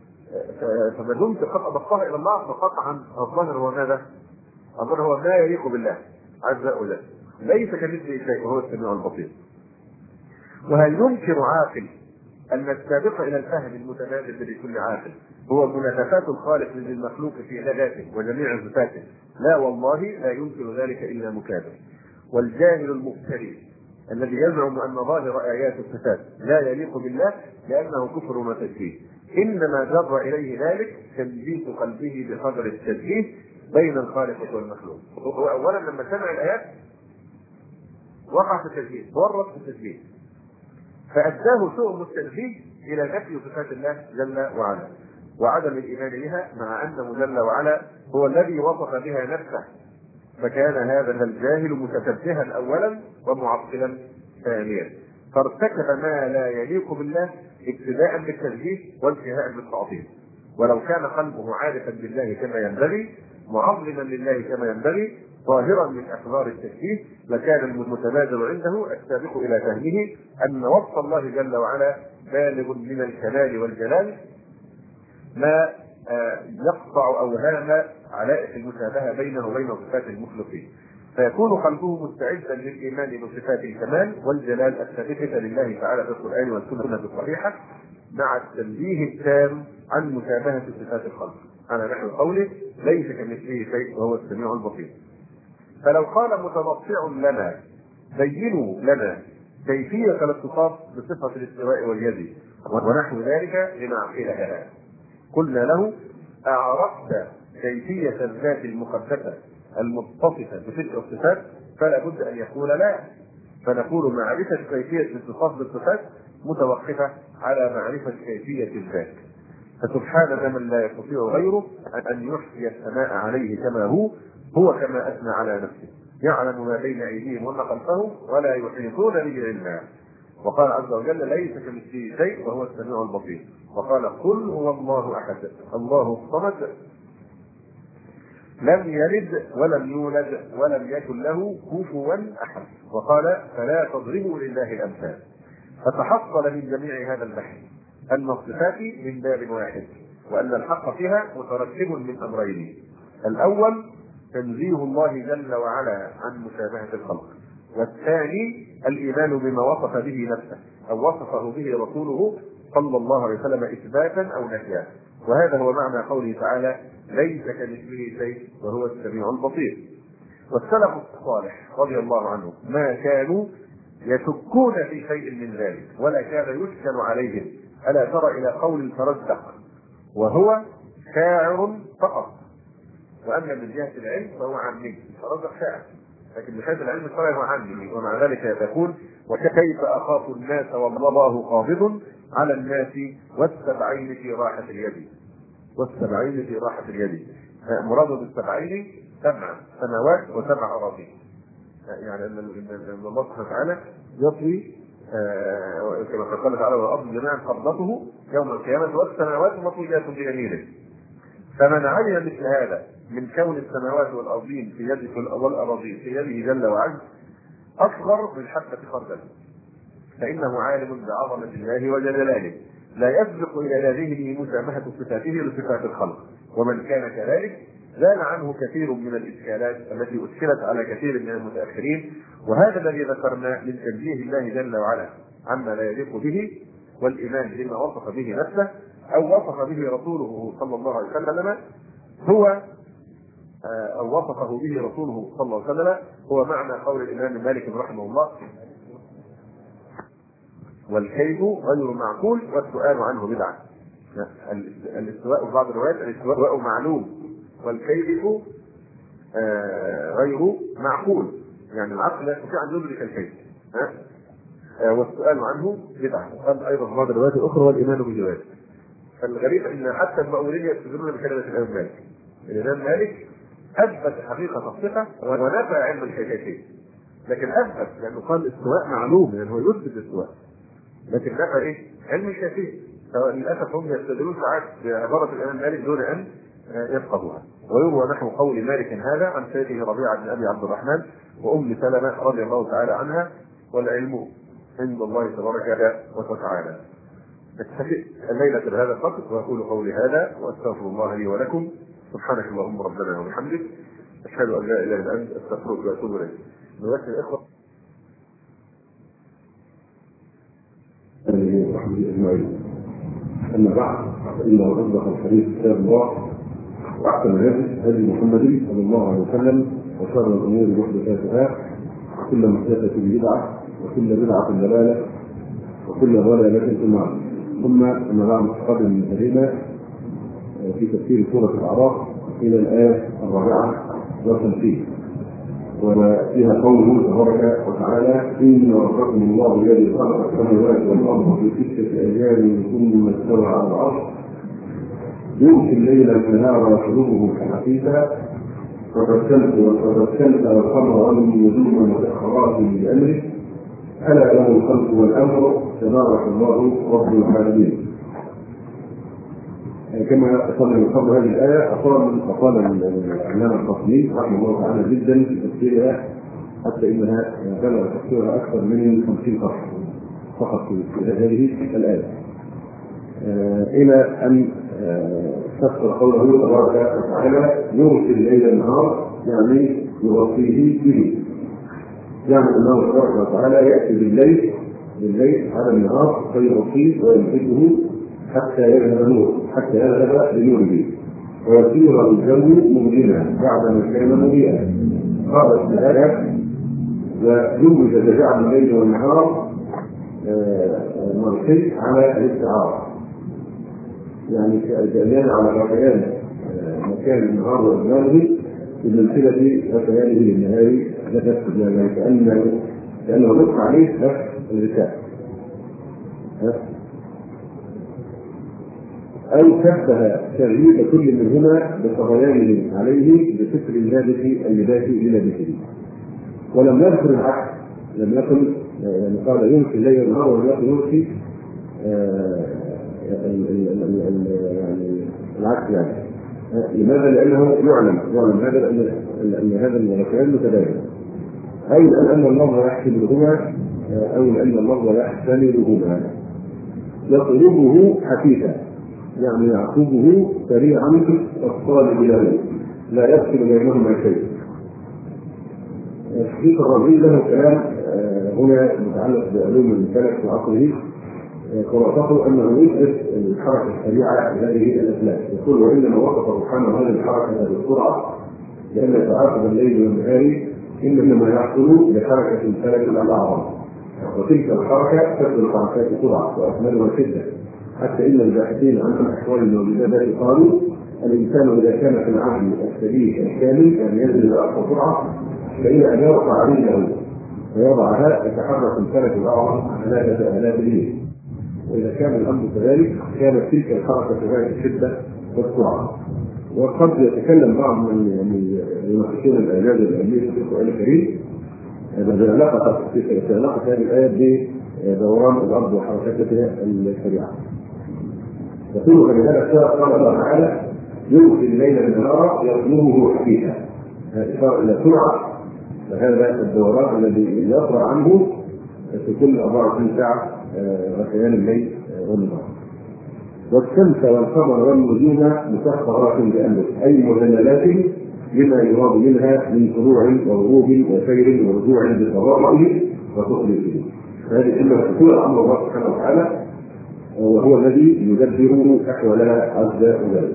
فما دمت قد اضفتها الى الله فقطعا الظاهر هو ماذا؟ الظاهر هو ما يليق بالله عز وجل، ليس كمثله شيء وهو السميع البصير. وهل ينكر عاقل ان السابق الى الفهم المتبادل لكل عاقل هو منافسات الخالق للمخلوق في ذاته وجميع صفاته؟ لا والله، لا ينكر ذلك الا مكابر. والجاهل المفتري الذي يزعم ان ظاهر ايات الصفات لا يليق بالله لانه كفر وتشبيه، انما جر اليه ذلك تلبيس قلبه بقدر التشبيه بين الخالق والمخلوق. هو اولا لما سمع الايات وقع في التشبيه، ورط في التشبيه، فاداه سوء التشبيه الى نفي صفات الله جل وعلا وعدم الايمان بها، مع انه جل وعلا هو الذي وصف بها نفسه، فكان هذا الجاهل متشبها اولا ومعطلا ثانيا، فارتكب ما لا يليق بالله ابتداء بالتشبيه وانتهاء بالتعظيم. ولو كان قلبه عارفا بالله كما ينبغي، معظما لله كما ينبغي، ظاهرا من اخبار التشبيه، لكان المتبادر عنده السابق الى فهمه ان وصف الله جل وعلا بالغ من الكمال والجلال ما يقطع اوهام علائق المشابهه بينه وبين صفات المخلوقين، فيكون قلبه مستعدا للايمان بصفات الكمال والجلال الثابته لله تعالى في القران والسنه الصحيحه، مع التنبيه التام عن مشابهه صفات الخلق على نحو قوله ليس كمثله شيء وهو السميع البصير. فلو قال متنطع لنا بينوا لنا كيفيه الاتصاف بصفه الاستواء واليد ونحو ذلك لنعقلها، قلنا له اعرفت كيفيه الذات المقدسه المتصفه بتلك الصفات؟ فلا بد ان يقول لا، فنقول معرفه كيفيه الاتصاف بالصفات متوقفه على معرفه كيفيه الذات. فسبحان من لا يستطيع غيره ان يحيي السماء عليه كما هو كما اثنى على نفسه، يعلم ما بين ايديهم وما خلفهم ولا يحيطون به علما. وقال عز وجل ليس كمثله شيء وهو السميع البصير. وقال قل هو الله احد الله الصمد لم يلد ولم يولد ولم يكن له كفوا احد. وقال فلا تضربوا لله الامثال. فتحصل من جميع هذا البحث ان الصفات من باب واحد، وان الحق فيها متركب من امرين: الاول تنزيه الله جل وعلا عن مشابهه الخلق، والثاني الايمان بما وصف به نفسه او وصفه به رسوله صلى الله عليه وسلم اثباتا او نفيا. وهذا هو معنى قوله تعالى ليس كمثله شيء وهو السميع البصير. والسلف الصالح رضي الله عنهم ما كانوا يشكون في شيء من ذلك ولا كان يشكل عليهم. الا ترى الى قول الفرزدق وهو شاعر فقط، واما من جهه العلم فهو عامي. الفرزدق شاعر لكن من جهه العلم الشرعي هو عامي، ومع ذلك يقول وكيف اخاف الناس والله قابض على الناس والسبعين في راحه اليد. والسبعين في راحه اليد، مراد بالسبعين 7 سماوات و7 اراضين، يعني ان الله سبحانه وتعالى يطوي كما قال تعالى والارض جميعا قبضته يوم القيامه والسماوات مطويات بيمينه. فمن علم مثل هذا من كون السماوات والارضين في يده والاراضين في يده جل وعلا اصغر من حبه خردل، فانه عالم بعظمه الله وجلاله لا يسبق الى ذهنه مشابهه صفاته لصفات الخلق. ومن كان كذلك زال عنه كثير من الاشكالات التي اشكلت على كثير من المتاخرين. وهذا الذي ذكرنا من تنزيه الله جل وعلا عما لا يليق به، والايمان بما وصف به نفسه او وصف به رسوله صلى الله عليه وسلم او وصفه به رسوله صلى الله عليه وسلم هو معنى قول الامام مالك رحمه الله والكيف غير معقول والسؤال عنه بدعه. الاستواء في بعض الروايات الاستواء معلوم والكيف غير معقول، يعني العقل لا يستطيع ان يدرك الكيف، والسؤال عنه بدعه. قال ايضا في بعض الروايات الاخرى والايمان بجواز. فالغريب ان حتى المؤولين يستدلون بكلمه الامام مالك. الامام مالك اثبت حقيقه الصفه ونفى علم الكيفيه، لكن اثبت لانه قال الاستواء معلوم، يعني هو يثبت الاستواء لكن نفى ايه؟ علم الكافيه. فللاسف هم يستدلون ساعات بعباره الامام مالك دون ان يفقهوها. ويروى نحو قول مالك هذا عن سيده ربيعه بن ابي عبد الرحمن وام سلمه رضي الله تعالى عنها، والعلم عند الله تبارك وتعالى. نكتفي الليله بهذا القدر، واقول قولي هذا واستغفر الله لي ولكم. سبحانك اللهم ربنا وبحمدك، اشهد ان لا اله الا انت، استغفرك واتوب اليك. نذكر الاخوه ورحمه اجمعين. اما بعد، فانه اصدق الحديث كتاب الله، واحسن الهدي هدي محمد صلى الله عليه وسلم، وشر الامور محدثاتها، وكل محدثه بدعه، وكل بدعه ضلاله، وكل ضلاله في النار. ثم اما بعد، قبل انتهينا في تفسير سوره الاعراف الى الايه 54، وفيها قوله تبارك وتعالى: إن ربكم الله الذي خلق السماوات والأرض في 6 أيام ثم استوى على العرش يغشي الليل النهار يطلبه حثيثا والشمس والقمر والنجوم مسخرات بأمره ألا له الخلق والأمر تبارك الله رب العالمين. كما أصلنا من قبل هذه الآية، أطال العلامة القاسمي رحمه الله تعالى جدا في تفسيرها، حتى إنها بلغ تفسيرها أكثر من 50 صفحة فقط في هذه الآية، إلى أن تفسر قوله تبارك وتعالى: يغشي الليل النهار، يعني يغطيه به، يعني أنه تبارك وتعالى يأتي بالليل على النهار فيغطيه ويمسكه حتى يذهب بنوره ويصير الجو مظلما بعدما كان مضيئا. قال السلام: وزوج جعل الليل والنهار مرسي على الاستعاره، يعني كأجيال على غشيان مكان النهار وإجماله بمثلة غشيانه للنهار، يعني كأنه نص عليه نفس الرسالة، أو شبه تغيير كل منهما بطغيانه عليه بفكر اللباس للابسه. ولم يذكر العكس، لم يكن يعني قال يمشي الليل والنهار، ولم يكن يمشي العكس. يعني لماذا؟ لأنه يعلم هذا أن هذا الغشيان متباين، أو لأن الله يحتملهما، أو لأن الله يحتملهما. يطلبه حثيثا، يعني يعقوبه سريعا الطالب له، لا يفصل بينهما شيء. الشيخ الربيعي له كلام هنا متعلق بعلوم الفلك في عصره، خلاصته انه يثبت الحركه السريعه لهذه الافلاك. يقول: وانما وصف سبحانه هذه الحركه بالسرعه لان تعاقب الليل والنهار انما يحصل بحركه الفلك الاعظم، وتلك الحركه تبدو الحركات سرعه واكملها شده، حتى ان الباحثين عن احوال الموجودات قالوا: الانسان اذا كان في العقل السليم الكامل كان ينزل باقصى سرعه، فإذا أن يرفع رجله ويضعها يتحرك الفلك الأعظم 3000 ميل، وإذا كان الأمر كذلك كانت تلك الحركة بغاية الشدة والسرعة. وقد يتكلم بعض من يناقشون الإعجاز العلمي في القرآن الكريم بعلاقة هذه الآية بدوران الأرض وحركتها السريعة. يقول: فلهذا قال الله تعالى: يغشي الليل النهار يطلبه حثيثا، إشارة إلى سرعة، فهذا الدوران الذي يطرأ عنه في كل 24 ساعة غشيان الليل والنهار. والشمس والقمر والنجوم مسخرات بأمره، أي مذللات لما يراد منها من طلوع وغروب وسير ورجوع بقضائه وتخليصه. فهذه كلها تكون أمر الله سبحانه وتعالى، وهو الذي يدبر أحوالها عز وجل.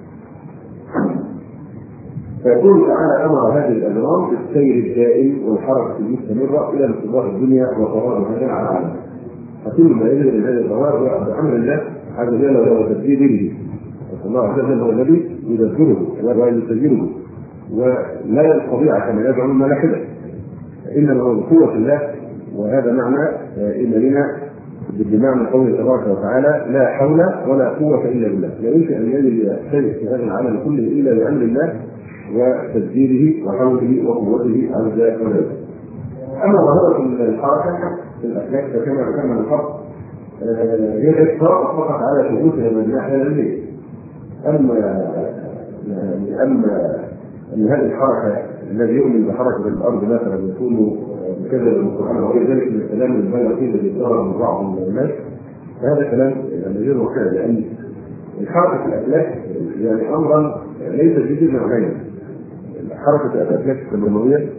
فيقول تعالى: امر هذه الامرار بالسير الدائم والحركه المستمره الى انقضاء الدنيا وقرار هذا العالم. فكل ما يجري من هذه القرار هو بامر الله عز وجل وتدبيره، الله عز وجل هو الذي يدبره ويسيره، ولا يستطيع كما يزعم ملاحده، انما هو بقوه الله. وهذا معنى ايماننا بمعنى قوله تبارك وتعالى: لا حول ولا قوه الا بالله. لا يمكن ان يجري شيء في هذا العالم كله الا بامر الله وتدبيره وحوله وقوته عز وجل. اما ظاهره الحركه في الافلاك فكما ذكرنا من قبل هي فقط على ثبوتها من الناحيه العلميه. اما ان هذه الحركه الذي يؤمن بحركه الارض مثلا يكون كذا من القران وغير ذلك من الكلام البالغ فيه الذي ظهر من بعض الناس، فهذا كلام غير واقعي، لان حركه الافلاك يعني امرا ليس جديد نوعين. حركه الافلاك الكهربائيه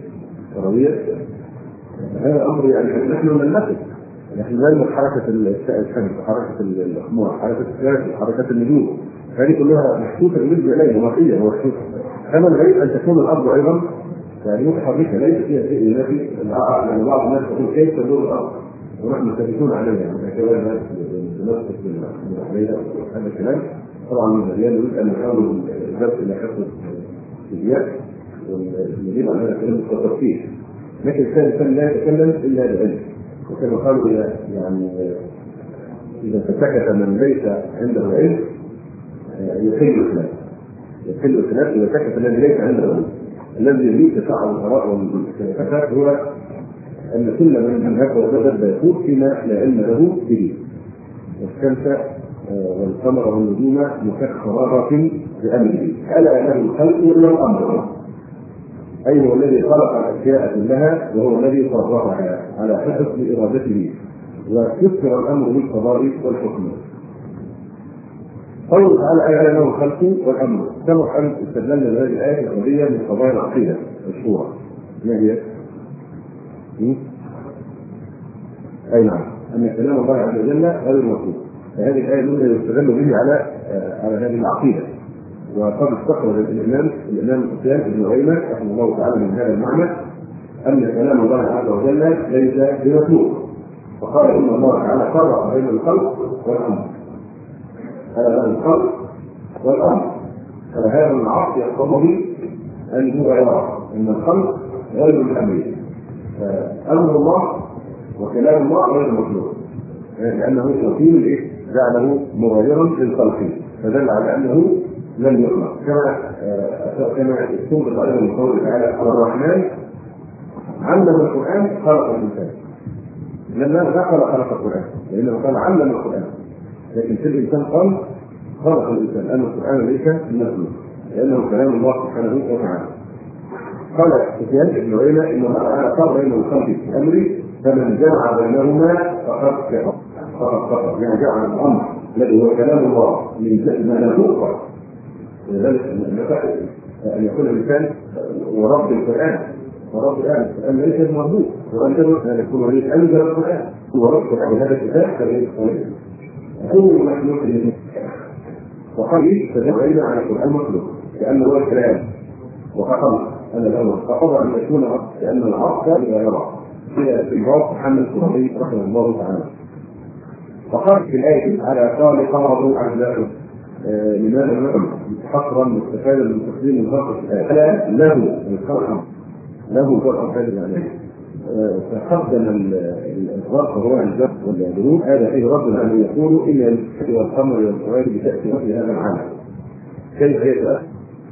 هذا امر يعني نحن نملكه، نحن نملك حركه الشمس، حركه الاقمار، حركه الكواكب، حركه النجوم، هذه كلها محسوسه بالنسبه الينا مرئيه ومحسوسه. كما الغريب ان تكون الارض ايضا يعني متحركه ليس فيها شيء ينافي. يعني بعض الناس يقول كيف تدور الارض ونحن متفقون عليها، يعني كلام الناس تنافس عليها هذا الكلام طبعا مليان. يريد ان نحاول الناس الى حفظ الفيزياء والذين عن هذا الكلام بالتفصيل، لكن الانسان لا يتكلم الا بعلم. وكما قالوا يعني اذا سكت من ليس عنده علم يحل الخلاف اذا سكت الذي ليس عنده علم. الذي يريد تفاعل الاراء والخلافات هو ان كل من هكذا وجد يقول فيما لا علم له به. والشمس والقمر والنجوم مسخرات بامره الا له الخلق والامر، اي هو الذي خلق الاشياء كلها وهو الذي صرفها على حسب ارادته ويسر الامر بالقضاء والحكم. قوله تعالى الا له الخلق والامر، سبق ان استدللنا بهذه الايه القضيه من قضايا العقيده الشورى. ما هي؟ اي نعم، ان كلام الله عز وجل غير مطلوب. فهذه الايه الاولى يستدل به على هذه العقيده. وقد استخرج الامام سفيان بن عيينة رحمه الله تعالى من هذا المعنى ان كلام الله عز وجل ليس بمطلوب، فقال ان الله تعالى فرق بين الخلق والامر. هذا الخلق والامر، فهذا العقد يقتضي ان هو يرى ان الخلق غير الامر، فامر الله وكلام الله غير مطلوب، لانه توكيل جعله مغايرا للخلق، فدل على انه لم يخلق. كما استنبط ايضا من قوله تعالى الرحمن علم القران خلق الانسان. لما دخل خلق القران لانه قال علم القران، لكن في الانسان قال خلق الانسان، لان القران ليس مخلوق لانه كلام الله سبحانه وتعالى. قال سفيان بن عيينة ان الله تعالى فرق بين الخلق في امره، فمن جمع بينهما فقد كفر، يعني جعل الامر الذي هو كلام الله من ما لا يوقع. ولذلك ان يكون الانسان ورب القران القران ليس مربوط، وانت ان يكون وليد انزل القران ورب هذا الكتاب فليس كل مخلوق له. وقال تدعينا على القران مخلوق لانه هو الكلام وخلق انا له، فقضى ان يكون لان العصر لا يرى في الباب محمد الصحابي رحمه الله تعالى. فقال في الايه على قال قرضوا اعداءه لماذا حصرا مستفادا من تقديم الفرق في الايه له القرآن له فرق هذا يعني فقدم الفرق هو الجهل والجنود. هذا فيه رد ان يقولوا ان الفتح والخمر والفوائد بتاتي في هذا العالم كيف هي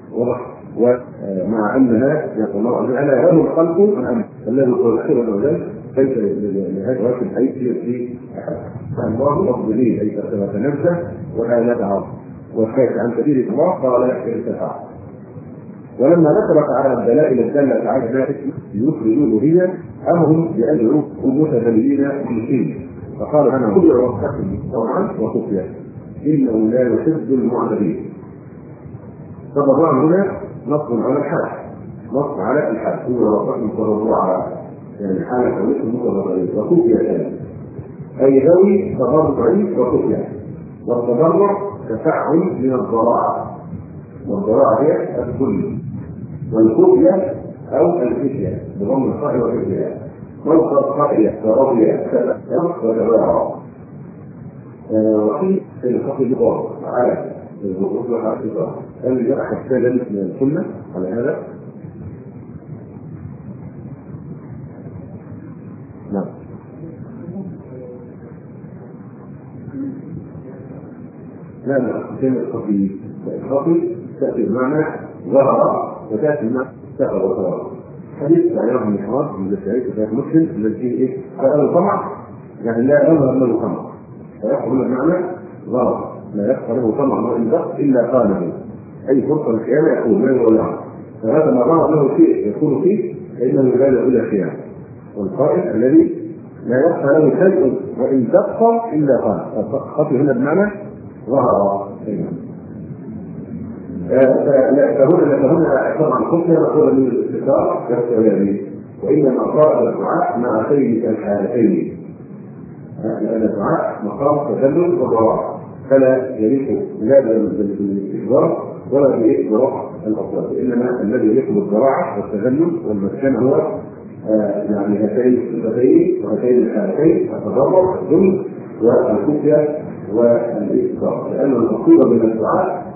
ومع انها يقول الله عز وجل له الخلق والامر الذي هو الخير والعدل ليس لهذا الوقت حيث في الله مقبولين اي تتنزه ولا ندعو وخاف عن سبيل الله قال ارتفع. ولما ذكر تعالى الدلائل الداله على ذلك يخرج الالوهيه امرهم بان متذللين مشركين، فقال انا كل وقتكم طوعا وخفيا انه لا يحب المعتدين. فالرضوع هنا نص على الحال، نص على الحال هو وقتكم ترضوا يعني حاله كونكم متضررين وخفيا ثاني اي ذوي تضرع وخفيا. والتضرع تفعل من الضراعه، والضراعه هي الذل، والخفيه او الخفيه بضم الصاء والخفيه موقع الخفيه ورضيه وتباعا. وفي الخفي بضم على الوقوف على الخفيه هل يرى حسابا من السنه على هذا؟ نعم. لا كلمة الخفي تأتي بمعنى ظهر وتأتي بمعنى سفر وصار. حديث تعرف من الحوار من الشريك في مسلم الذي فيه قال الطمع يعني لا يظهر له طمع، فيخرج بمعنى ظهر، لا يخفى له طمع وإن دق إلا قاله، أي فرصة الخيانة يكون لا يولعه، فهذا ما ظهر له شيء يكون فيه فإنه يبالغ إلى خيانة. والقائل الذي لا يخفى له شيء وإن دق إلا قال، الخطي هنا بمعنى ظهر. فهنا طبعا خطية مأخوذة من الاستثار كالسؤال، وإنما صار الدعاء مع خير الحالتين، لأن الدعاء مقام تذلل وضراء، فلا يليق لا بالاستكبار ولا برفع الأصوات، إنما الذي يليق بالضراعة والتذلل والمسكن هو يعني هاتين الصفتين وهاتين الحالتين، التضرع والذل والخفية والاستكبار، لأن المقصود من الدعاء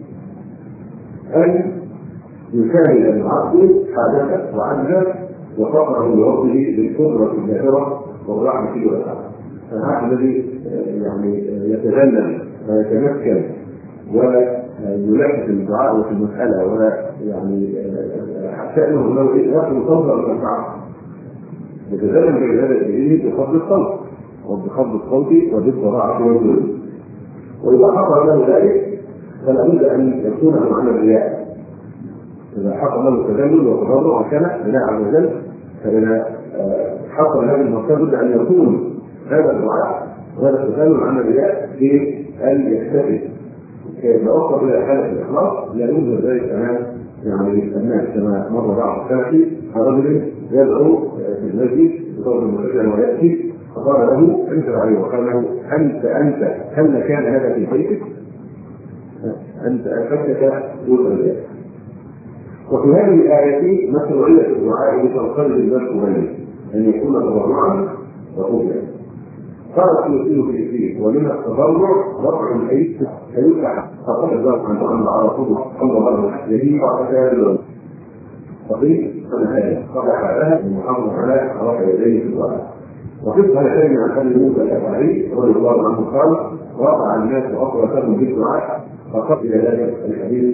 أن يكامل العبد حاجته وعجزه وفقره لربه بالقدرة الجاهرة والرحمة والسعة. فهذا الذي يعني يتذلل ويتمكن ويلحق الدعاء في المسألة ولا يعني حتى انه لو ياخذ صوتا وتنفعه يتذلل بهذا الدليل بخفض الصوت وبخفض الصوت وبالضراعة والذل. وإذا حصل له ذلك فلا بد ان يكون عن الرياء. إذا حصل له تذلل وتضرع وكان لله عز وجل، فإذا حصل هذه المرتبة بد أن يكون هذا الدعاء وهذا التذلل عن الرياء بأن يحتفل بأخر إلى حالة الإخلاص، لا يوجد ذلك أمام يعني الناس كما مر بعض السلف رجل يدعو في المسجد بصوت مرتفع ويأتي فقال له انكر عليه وقال له أنت هل كان هذا في بيتك؟ أنت أخذتك دون الرياء. وفي هذه الآية مشروعية الدعاء لتنقلب الناس بينه أن يكون تضرعا وخفيا. قال السيوطي في الإثير ومنها التضرع رفع الأيد فيفتح فقد ذلك عن أن على طول الله يجيب على فقيل فالآية صبح لها المحافظة على رفع يديه في الدعاء. وفي الحالتين عن أبي موسى الأشعري رضي الله عنه قال رفع الناس أصواتهم بالدعاء فقد إلى ذلك الحديث.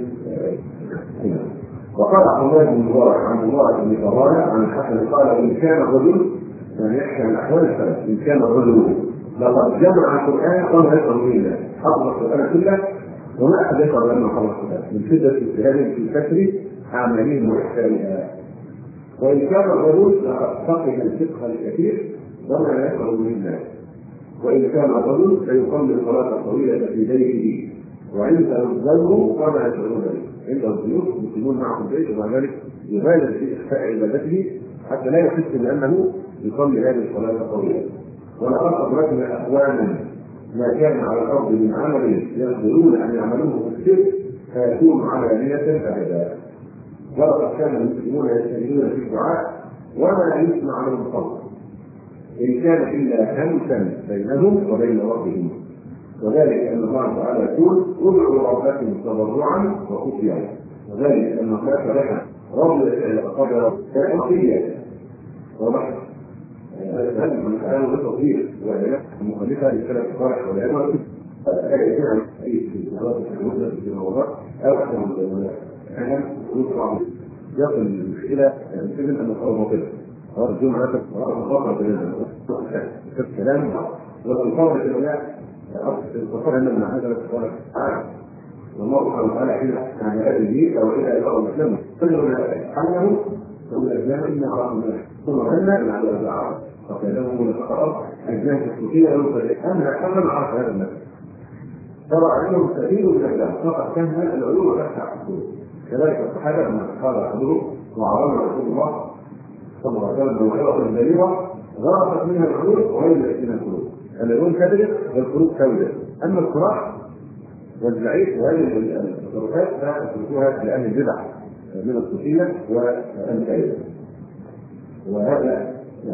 وقال عبد الله بن مبارك عن مبارك بن فضالة عن الحسن قال إن كان الرجل يعني يحكي عن أحوال السلف إن كان الرجل لقد جمع القرآن قبل يقرأ به حفظ القرآن كله وما أحد يقرأ لأنه حفظ القرآن من شدة اجتهاد في كسر أعمالهم وإحسانها. وإن كان الرجل لقد فقه الفقه الكثير وما يقرأ به الناس. وإن كان الرجل سيصلي الصلاة الطويلة في بيته وعنده الظلم وما يشعرون به. عند الضيوف يقيمون معه البيت ومع ذلك يبالغ في إخفاء عبادته حتى لا يحس بأنه يصلي هذه الصلاة الطويلة. ولقد أدركنا أقواما ما كان على الأرض من عمل يقدرون أن يعملوه في السر فيكون علانية أبدا. ولقد كان المسلمون يجتهدون في الدعاء وما يسمع لهم صوت إن كان إلا همسا بينهم وبين ربهم. وذلك أن الله تعالى يقول ادعوا ربكم تضرعا وخفيا، وذلك أن الله تعالى رب القدر كأنقية وضح هذا من كلام التطبيق وعلاقة مخالفة للسلف الصالح والعلم أي في الصلاة المدة في الموضوع أو أحسن من أهم يصعب يصل المشكلة يمكن أن نصور مطلع أرجو معك مخاطرة في الكلام والألفاظ الإلهية التصور أن من هذا التصور والله سبحانه وتعالى حين يعني أبيه أو إلى إلى مسلمه كل حمله ثم الأجنام إنا عرفنا ثم غنى من على الأعراض فكلامه من الأرض أجنام السلوكية أنا أمن عرف هذا النفس ترى عنهم كثير من الكلام فقط كان هذا العلوم تفتح الحدود. كذلك الصحابة لما قال أحدهم وعرضنا رسول الله صلى الله عليه وسلم بوحيرة البليغة غرقت منها العلوم وغير من القلوب. العلوم كبرت والقلوب كبرت. أما الصراع والزعيف وهذه التصرفات فتركوها لأهل البدع من الصوفية والكيد. وهذا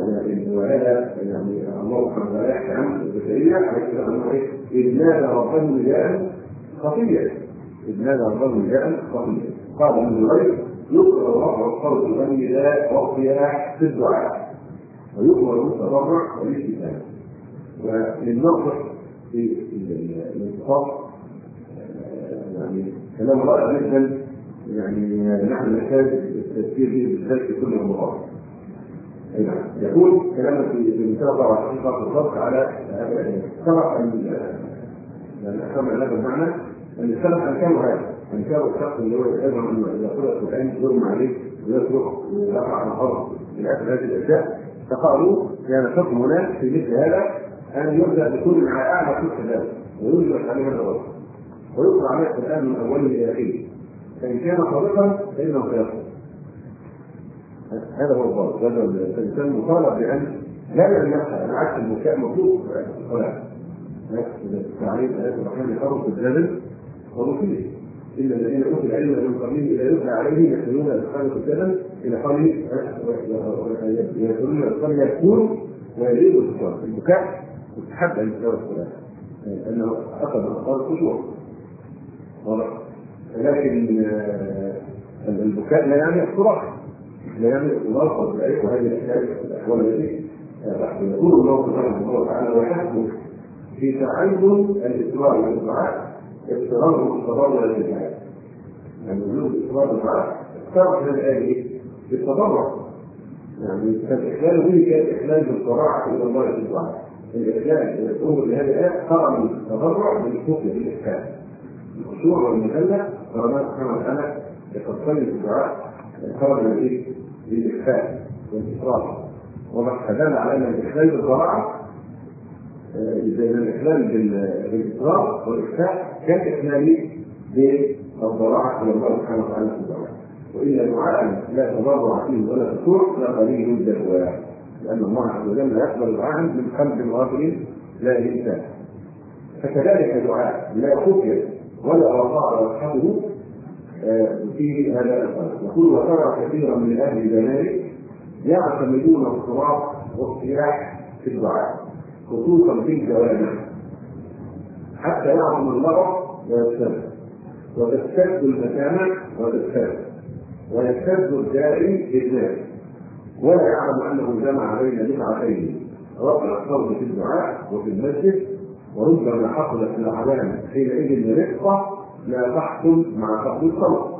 يعني الله سبحانه وتعالى يحكي عن البشرية حيث أنه إذ نادى ربه نداء خفيا قال من الغيب يقرأ رفع الصوت والنداء والصياح في الدعاء ويقرأ التضرع والاستئذان. وللنظر في الانتصاف يعني كلام رائع جدا يعني نحن نحتاج التفكير به بالذات في كل المواقف. يقول كلامنا في مثال 24 بالضبط على سبق الأحكام العلاج المعنى أن السلف أنكروا هذا، أنكروا الشخص اللي هو يزعم أنه إذا قرأ القرآن يرمى عليه ويترك ويقع على الأرض إلى آخر هذه الأشياء، فقالوا كان حكمنا في مثل هذا أن يبدأ بكل مع أعلى كل ذلك ويجلس عليه الأرض ويقرأ عليه القرآن من أوله إلى آخره، فإن كان صادقا فإنه سيصدق. هذا هو الضابط. هذا الإنسان مطالب بأن لا يمنعها، بالعكس البكاء مطلوب في الصلاة. تعليم آيات الرحمن يقرب بالجبل ومفيد إلا الذين أوتوا العلم من قبله إذا يتلى عليهم يحملون أذقان الجبل إلى قوله يقولون الأذقان يبكون ويزيدوا في الصلاة. البكاء مستحب عند تلاوة الصلاة لأنه أخذ أذقان الخشوع، لكن البكاء لا يعني الصراخ، لا يعني الغلطة بأيك، وهذه الأحوال التي يقول الله سبحانه وتعالى وحسبه في تعين الإصرار والدعاء اضطرار التضرع والدعاء. يعني وجود الإصرار والدعاء اختار من الآية بالتضرع، يعني كان إخلاله به كان إخلال بالصراحة إلى الله في الدعاء. الإخلال الأمر بهذه الآية قرن التضرع بالخفية بالإخلال الخشوع والمذلة، فرمان سبحانه وتعالى يقصد الدعاء قرن الإيه بالإخلال والإصرار. وضح فدل على أن الإخلال بالصراحة زي الإخلال بالإصرار والإخفاء كان إخلالي بالضراعة إلى الله سبحانه وتعالى في الدعاء. وإلا دعاء لا تضرع فيه ولا تسوء لا قليل الجهوى، لأن الله عز وجل لا يقبل دعاء من قلب غافل لا إنسان. فكذلك دعاء لا خفي ولا وقع يصحبه فيه هذا الأمر. يقول وترى كثيرا من أهل الجنان يعتمدون الصراط والصياح في الدعاء خصوصا في الجوامع حتى يعظم اللغط ويستمر وتشتد المسامع وتشتد ويشتد الداعي بالناس ولا يعلم انه جمع بين بدعتين رفع الصوت في الدعاء وفي المسجد، وربما حصلت العلامه حينئذ رفقه لا تحصل مع فقد الصوت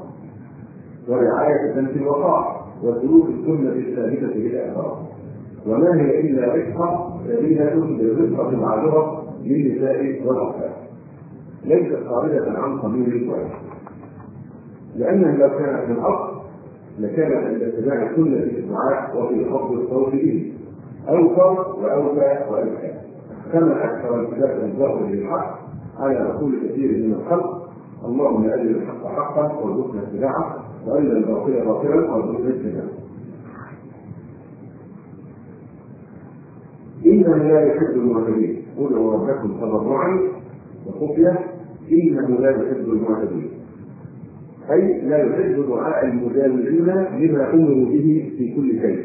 ورعايه ذنب الوقار وسلوك السنه الثابته بالاخبار، وما هي الا رفقه سبيله بالرفقه المعذره للنساء والاطفال ليست خارجه عن قانون الوعي، لانه لو كانت من الاصل لكان عند اتباع السنه في الدعاء وفي خفض الصوت به اوفر واوفى وانفى، كما اكثر الكتاب الظاهر للحق على عقول كثير من الخلق. اللهم اجل الحق حقا وارزقنا اتباعه واجل الباطل باطلا وارزقنا اجتنابه. إنه لا يحب المعتدين، ادعوا ربكم تضرعا وخفية إنه لا يحب المعتدين، أي لا يحب دعاء المجاورين لما أمروا به في كل شيء،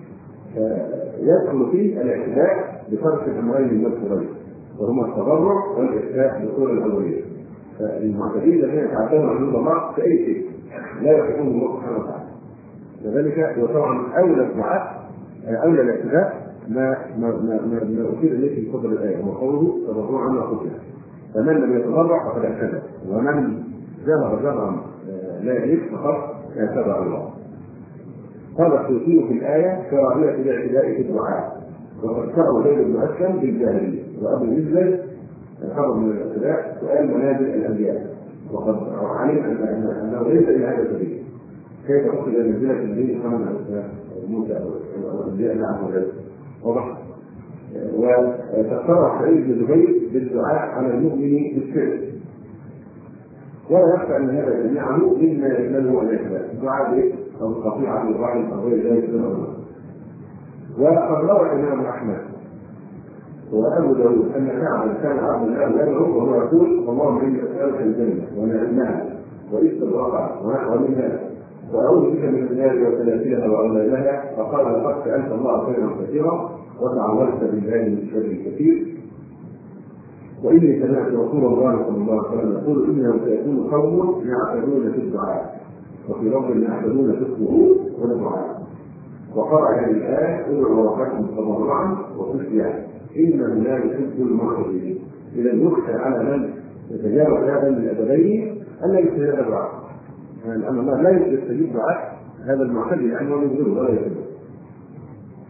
يدخل فيه الاعتداء بفرق الأمرين المذكورين وهما التضرع والإخفاء بصورة الأولية. فالمعتدين الذين يتعدون حدود الله في أي شيء لا يحبون الله سبحانه وتعالى، لذلك وطبعا أولى الدعاء أولى الاعتداء ما أثير إليه في صدر الآية وقوله تضرعا وخفية، فمن لم يتضرع فقد اعتدى، ومن جبر لا يليق فقد اعتدى الله. قال السيوطي في الآية كراهية الاعتداء في الدعاء، وقد شرع زيد بن أسلم بالجاهلية، وأبو الإزل خبر من الاعتداء سؤال منازل الأنبياء، وقد علم أنه ليس إلى هذا السبيل. كيف تصل إلى منزلة النبي محمد موسى والأنبياء معه وغيره؟ واضح. وتقرر سعيد بن جبير بالدعاء على المؤمن بالسر، ولا يخفى ان هذا جميعه مما يشمله الاعتداء، الدعاء او القطيعه بالرعي او غير ذلك من الامور. وقد روى الامام احمد وابو داود ان كعبا كان عبدا له يدعو وهو يقول اللهم اني اسالك الجنه ونعمها واستبرقها ونحو منها واعوذ بك من النار وسلاسلها واولادها، فقال لقد سالت الله خيرا كثيرا وتعوذت بالله من شر كثير، واني سمعت رسول الله صلى الله عليه وسلم يقول انه سيكون قوم يعتدون في الدعاء وفي رب يعتدون في الظهور والدعاء. وقرأ هذه الآية ادعوا ربكم تضرعا وخفية إنه لا يحب المعتدين. إذا يخشى على من يتجاوز هذا من الأدبين أن لا يستجيب دعاء، يعني أن الله لا يستجيب دعاء هذا المعتدي لأنه ينزله ولا يحبه.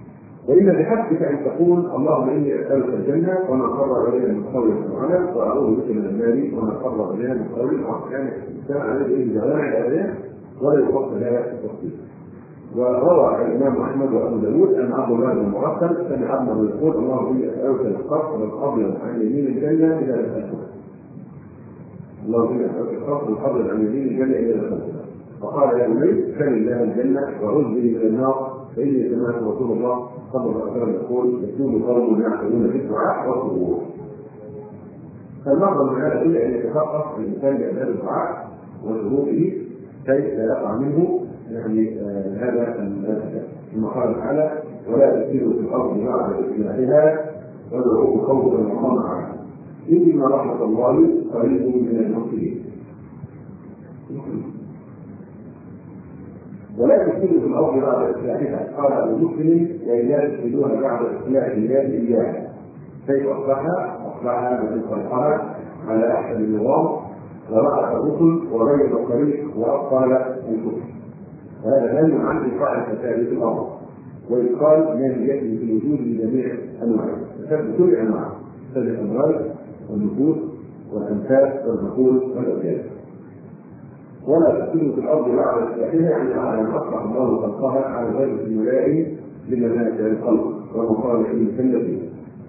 وإن بحسبك أن تقول اللهم إني أسألك الجنة وما قرب إليها من قول وعمل، وأعوذ بك من النار وما قرب إليها من قول وعمل. يعني الإنسان عليه إيه جوامع الآيات ولا يفصل لها التفصيل. وروى الإمام أحمد وأبو داود أن عبد الله بن مغفل سمع ابنه يقول اللهم إني أسألك القصر والقبر عن يمين الجنة إلى الآخرة. اللهم إني أسألك القصر والقبر عن يمين الجنة إلى الآخرة. فقال يا بني سل الله الجنة وعوذ به من النار، فإني سمعت رسول الله صلى الله عليه وسلم يقول يكون قوم يعقلون في الدعاء والقبور. فالمرضى من هذا كله أن يتفقه الإنسان بأداب الدعاء وشروطه كي لا يقع منه يعني هذا كما قال تعالى ولا تسيروا في الأرض بعد إصلاحها وادعوه خوفا وطمعا إن رحمة الله قريب من المحسنين. ولا تفسدوا في الارض بعد اصلاحها، قال ابو مسلم لا تفسدوها بعد اصلاح الله اياها. كيف اصلحها بان خلقها على احسن النظام ورأى الرسل وغير الطريق وابطل الكفر. وهذا دليل عن ايقاع الفساد في الارض وإدخال ما يجري في الوجود بجميع انواعه، فساد بكل انواعه، فساد الاموال والنفوس والانفاس والعقول والاولاد. ولا تكون في الارض بعد اصلاحها يعني على ان اصلح الله خلقها على غير الملائم لمنازل الخلق ومصالح المكلفين.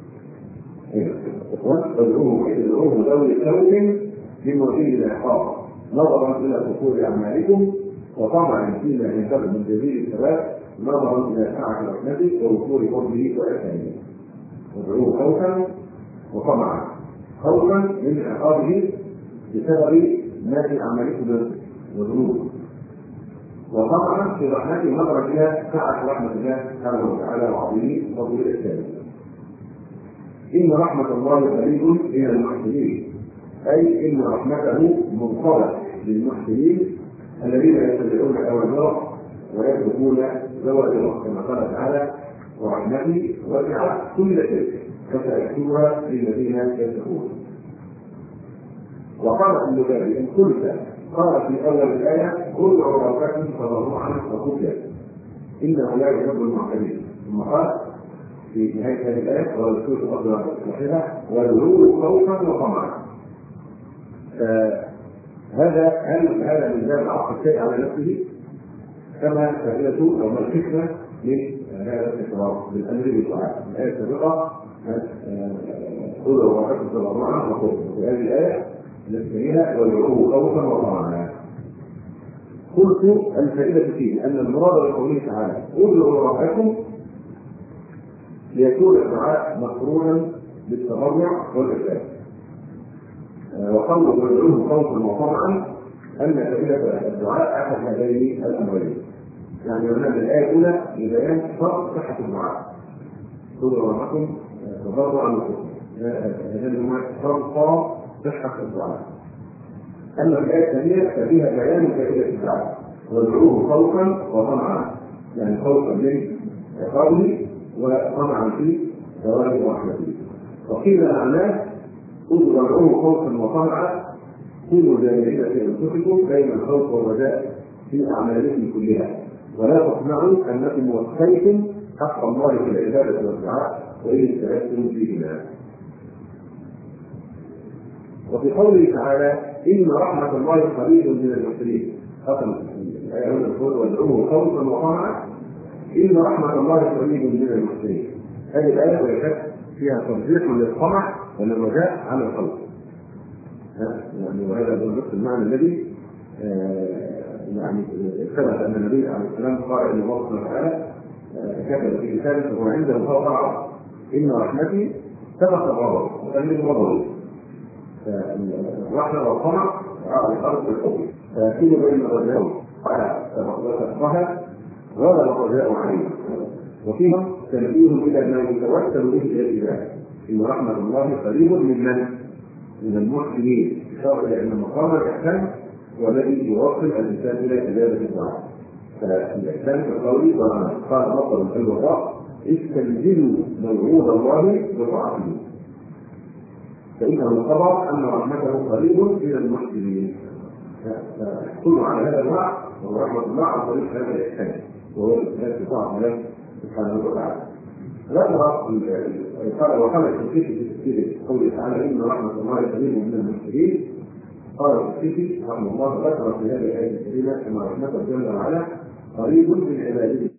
ادعوه ذوي الكون لموجود العقاب نظرا الى حصول اعمالكم وطمعا فيما ينتهي من جزيل الثبات نظرا الى سعه رحمته ووصول فضله واحسانه. ادعوه خوفا وطمعا، خوفا من عقابه بسبب ما في اعمالكم وذنوب، وطبعا في رحمته نظرا الى سعه رحمه الله سبحانه وتعالى وعظيم فضل الاسلام. ان رحمه الله قريب من المحسنين، اي ان رحمته منقبه للمحسنين الذين يتبعون اوامره ويتركون زواجره كما قال تعالى ورحمتي وسعت كل شيء فساكتبها للذين يتقون. وقال ابن باب ان قلت قال في اول الايه ادعوا ربكم تضرعا وخفيا انه لا يحب المعتدين، ثم قال في نهايه هذه الايه ورسول الارض واحده وادعوه خوفا وطمعا. هذا من باب عطف الشيء على نفسه كما فائدته وما الحكمه من هذا التكرار بالامر بالدعاء. الايه السابقه ادعوا ربكم تضرعا وخفيا، في هذه الايه التي وادعوه خوفا وطمعا. قلت الفائدة فيه أن المراد بقوله تعالى ادعوا ربكم ليكون الدعاء مقرونا بالتضرع والإخلاص. وقوله وادعوه خوفا وطمعا أن فائدة الدعاء أحد هذين الأمرين. يعني هذه الآية الأولى لبيان شرط صحة الدعاء ادعوا ربكم تضرعا وخوفا، هذين هما شرط صحة الدعاء. أما الآية الثانية ففيها بيان فائدة الدعاء وادعوه خوفا وطمعا، يعني خوفا من عقابه وطمعا في ثواب رحمته. وقيل معناه ادعوه خوفا وطمعا كونوا جاهلين في انفسكم بين الخوف والرجاء في اعمالكم كلها، ولا تطمعوا انكم وفيتم حق الله في العباده والدعاء وان استعدتم فيهما. وفي قوله تعالى ان رحمه الله قريب من المحسنين الآية يقول وادعوه خوفا وطمعا إن رحمة الله قريب من المحسنين. هذه الآية ولكن فيها ترجيح للطمع وللرجاء على الخوف. يعني وهذا نفس المعنى الذي يعني ثبت أن النبي عليه السلام قال إن الله سبحانه وتعالى كتب في كتابه وهو عنده الخوف إن رحمتي سبق الغضب وقلل الغضب. الرحمة والطمع على الأرض بالحب فيكون بين الرجاء على وتقواها غلب الرجاء عليه. وفيهم تنبيه الى ما يتوسل به الى العباد ان رحمه الله قريب من المحسنين، اشاره الى ان مقام الاحسان هو الذي يوصل الانسان الى اجابه الدعاء. فالاحسان كقوله قال مطر الوفاء استنزلوا موعود الله بطاعته فانه قضى ان رحمته قريب من المحسنين. فكل على هذا الوعد وهو رحمه الله عن طريق هذا الاحسان وهو الاحسان بطاعه الله سبحانه وتعالى. ذكر وقال الشنقيطي في تفسيره قوله تعالى ان رحمه الله قريب من المحسنين. قال الشنقيطي رحمه الله ذكر في هذه الايه الكريمه ان رحمته جل وعلا قريب من عباده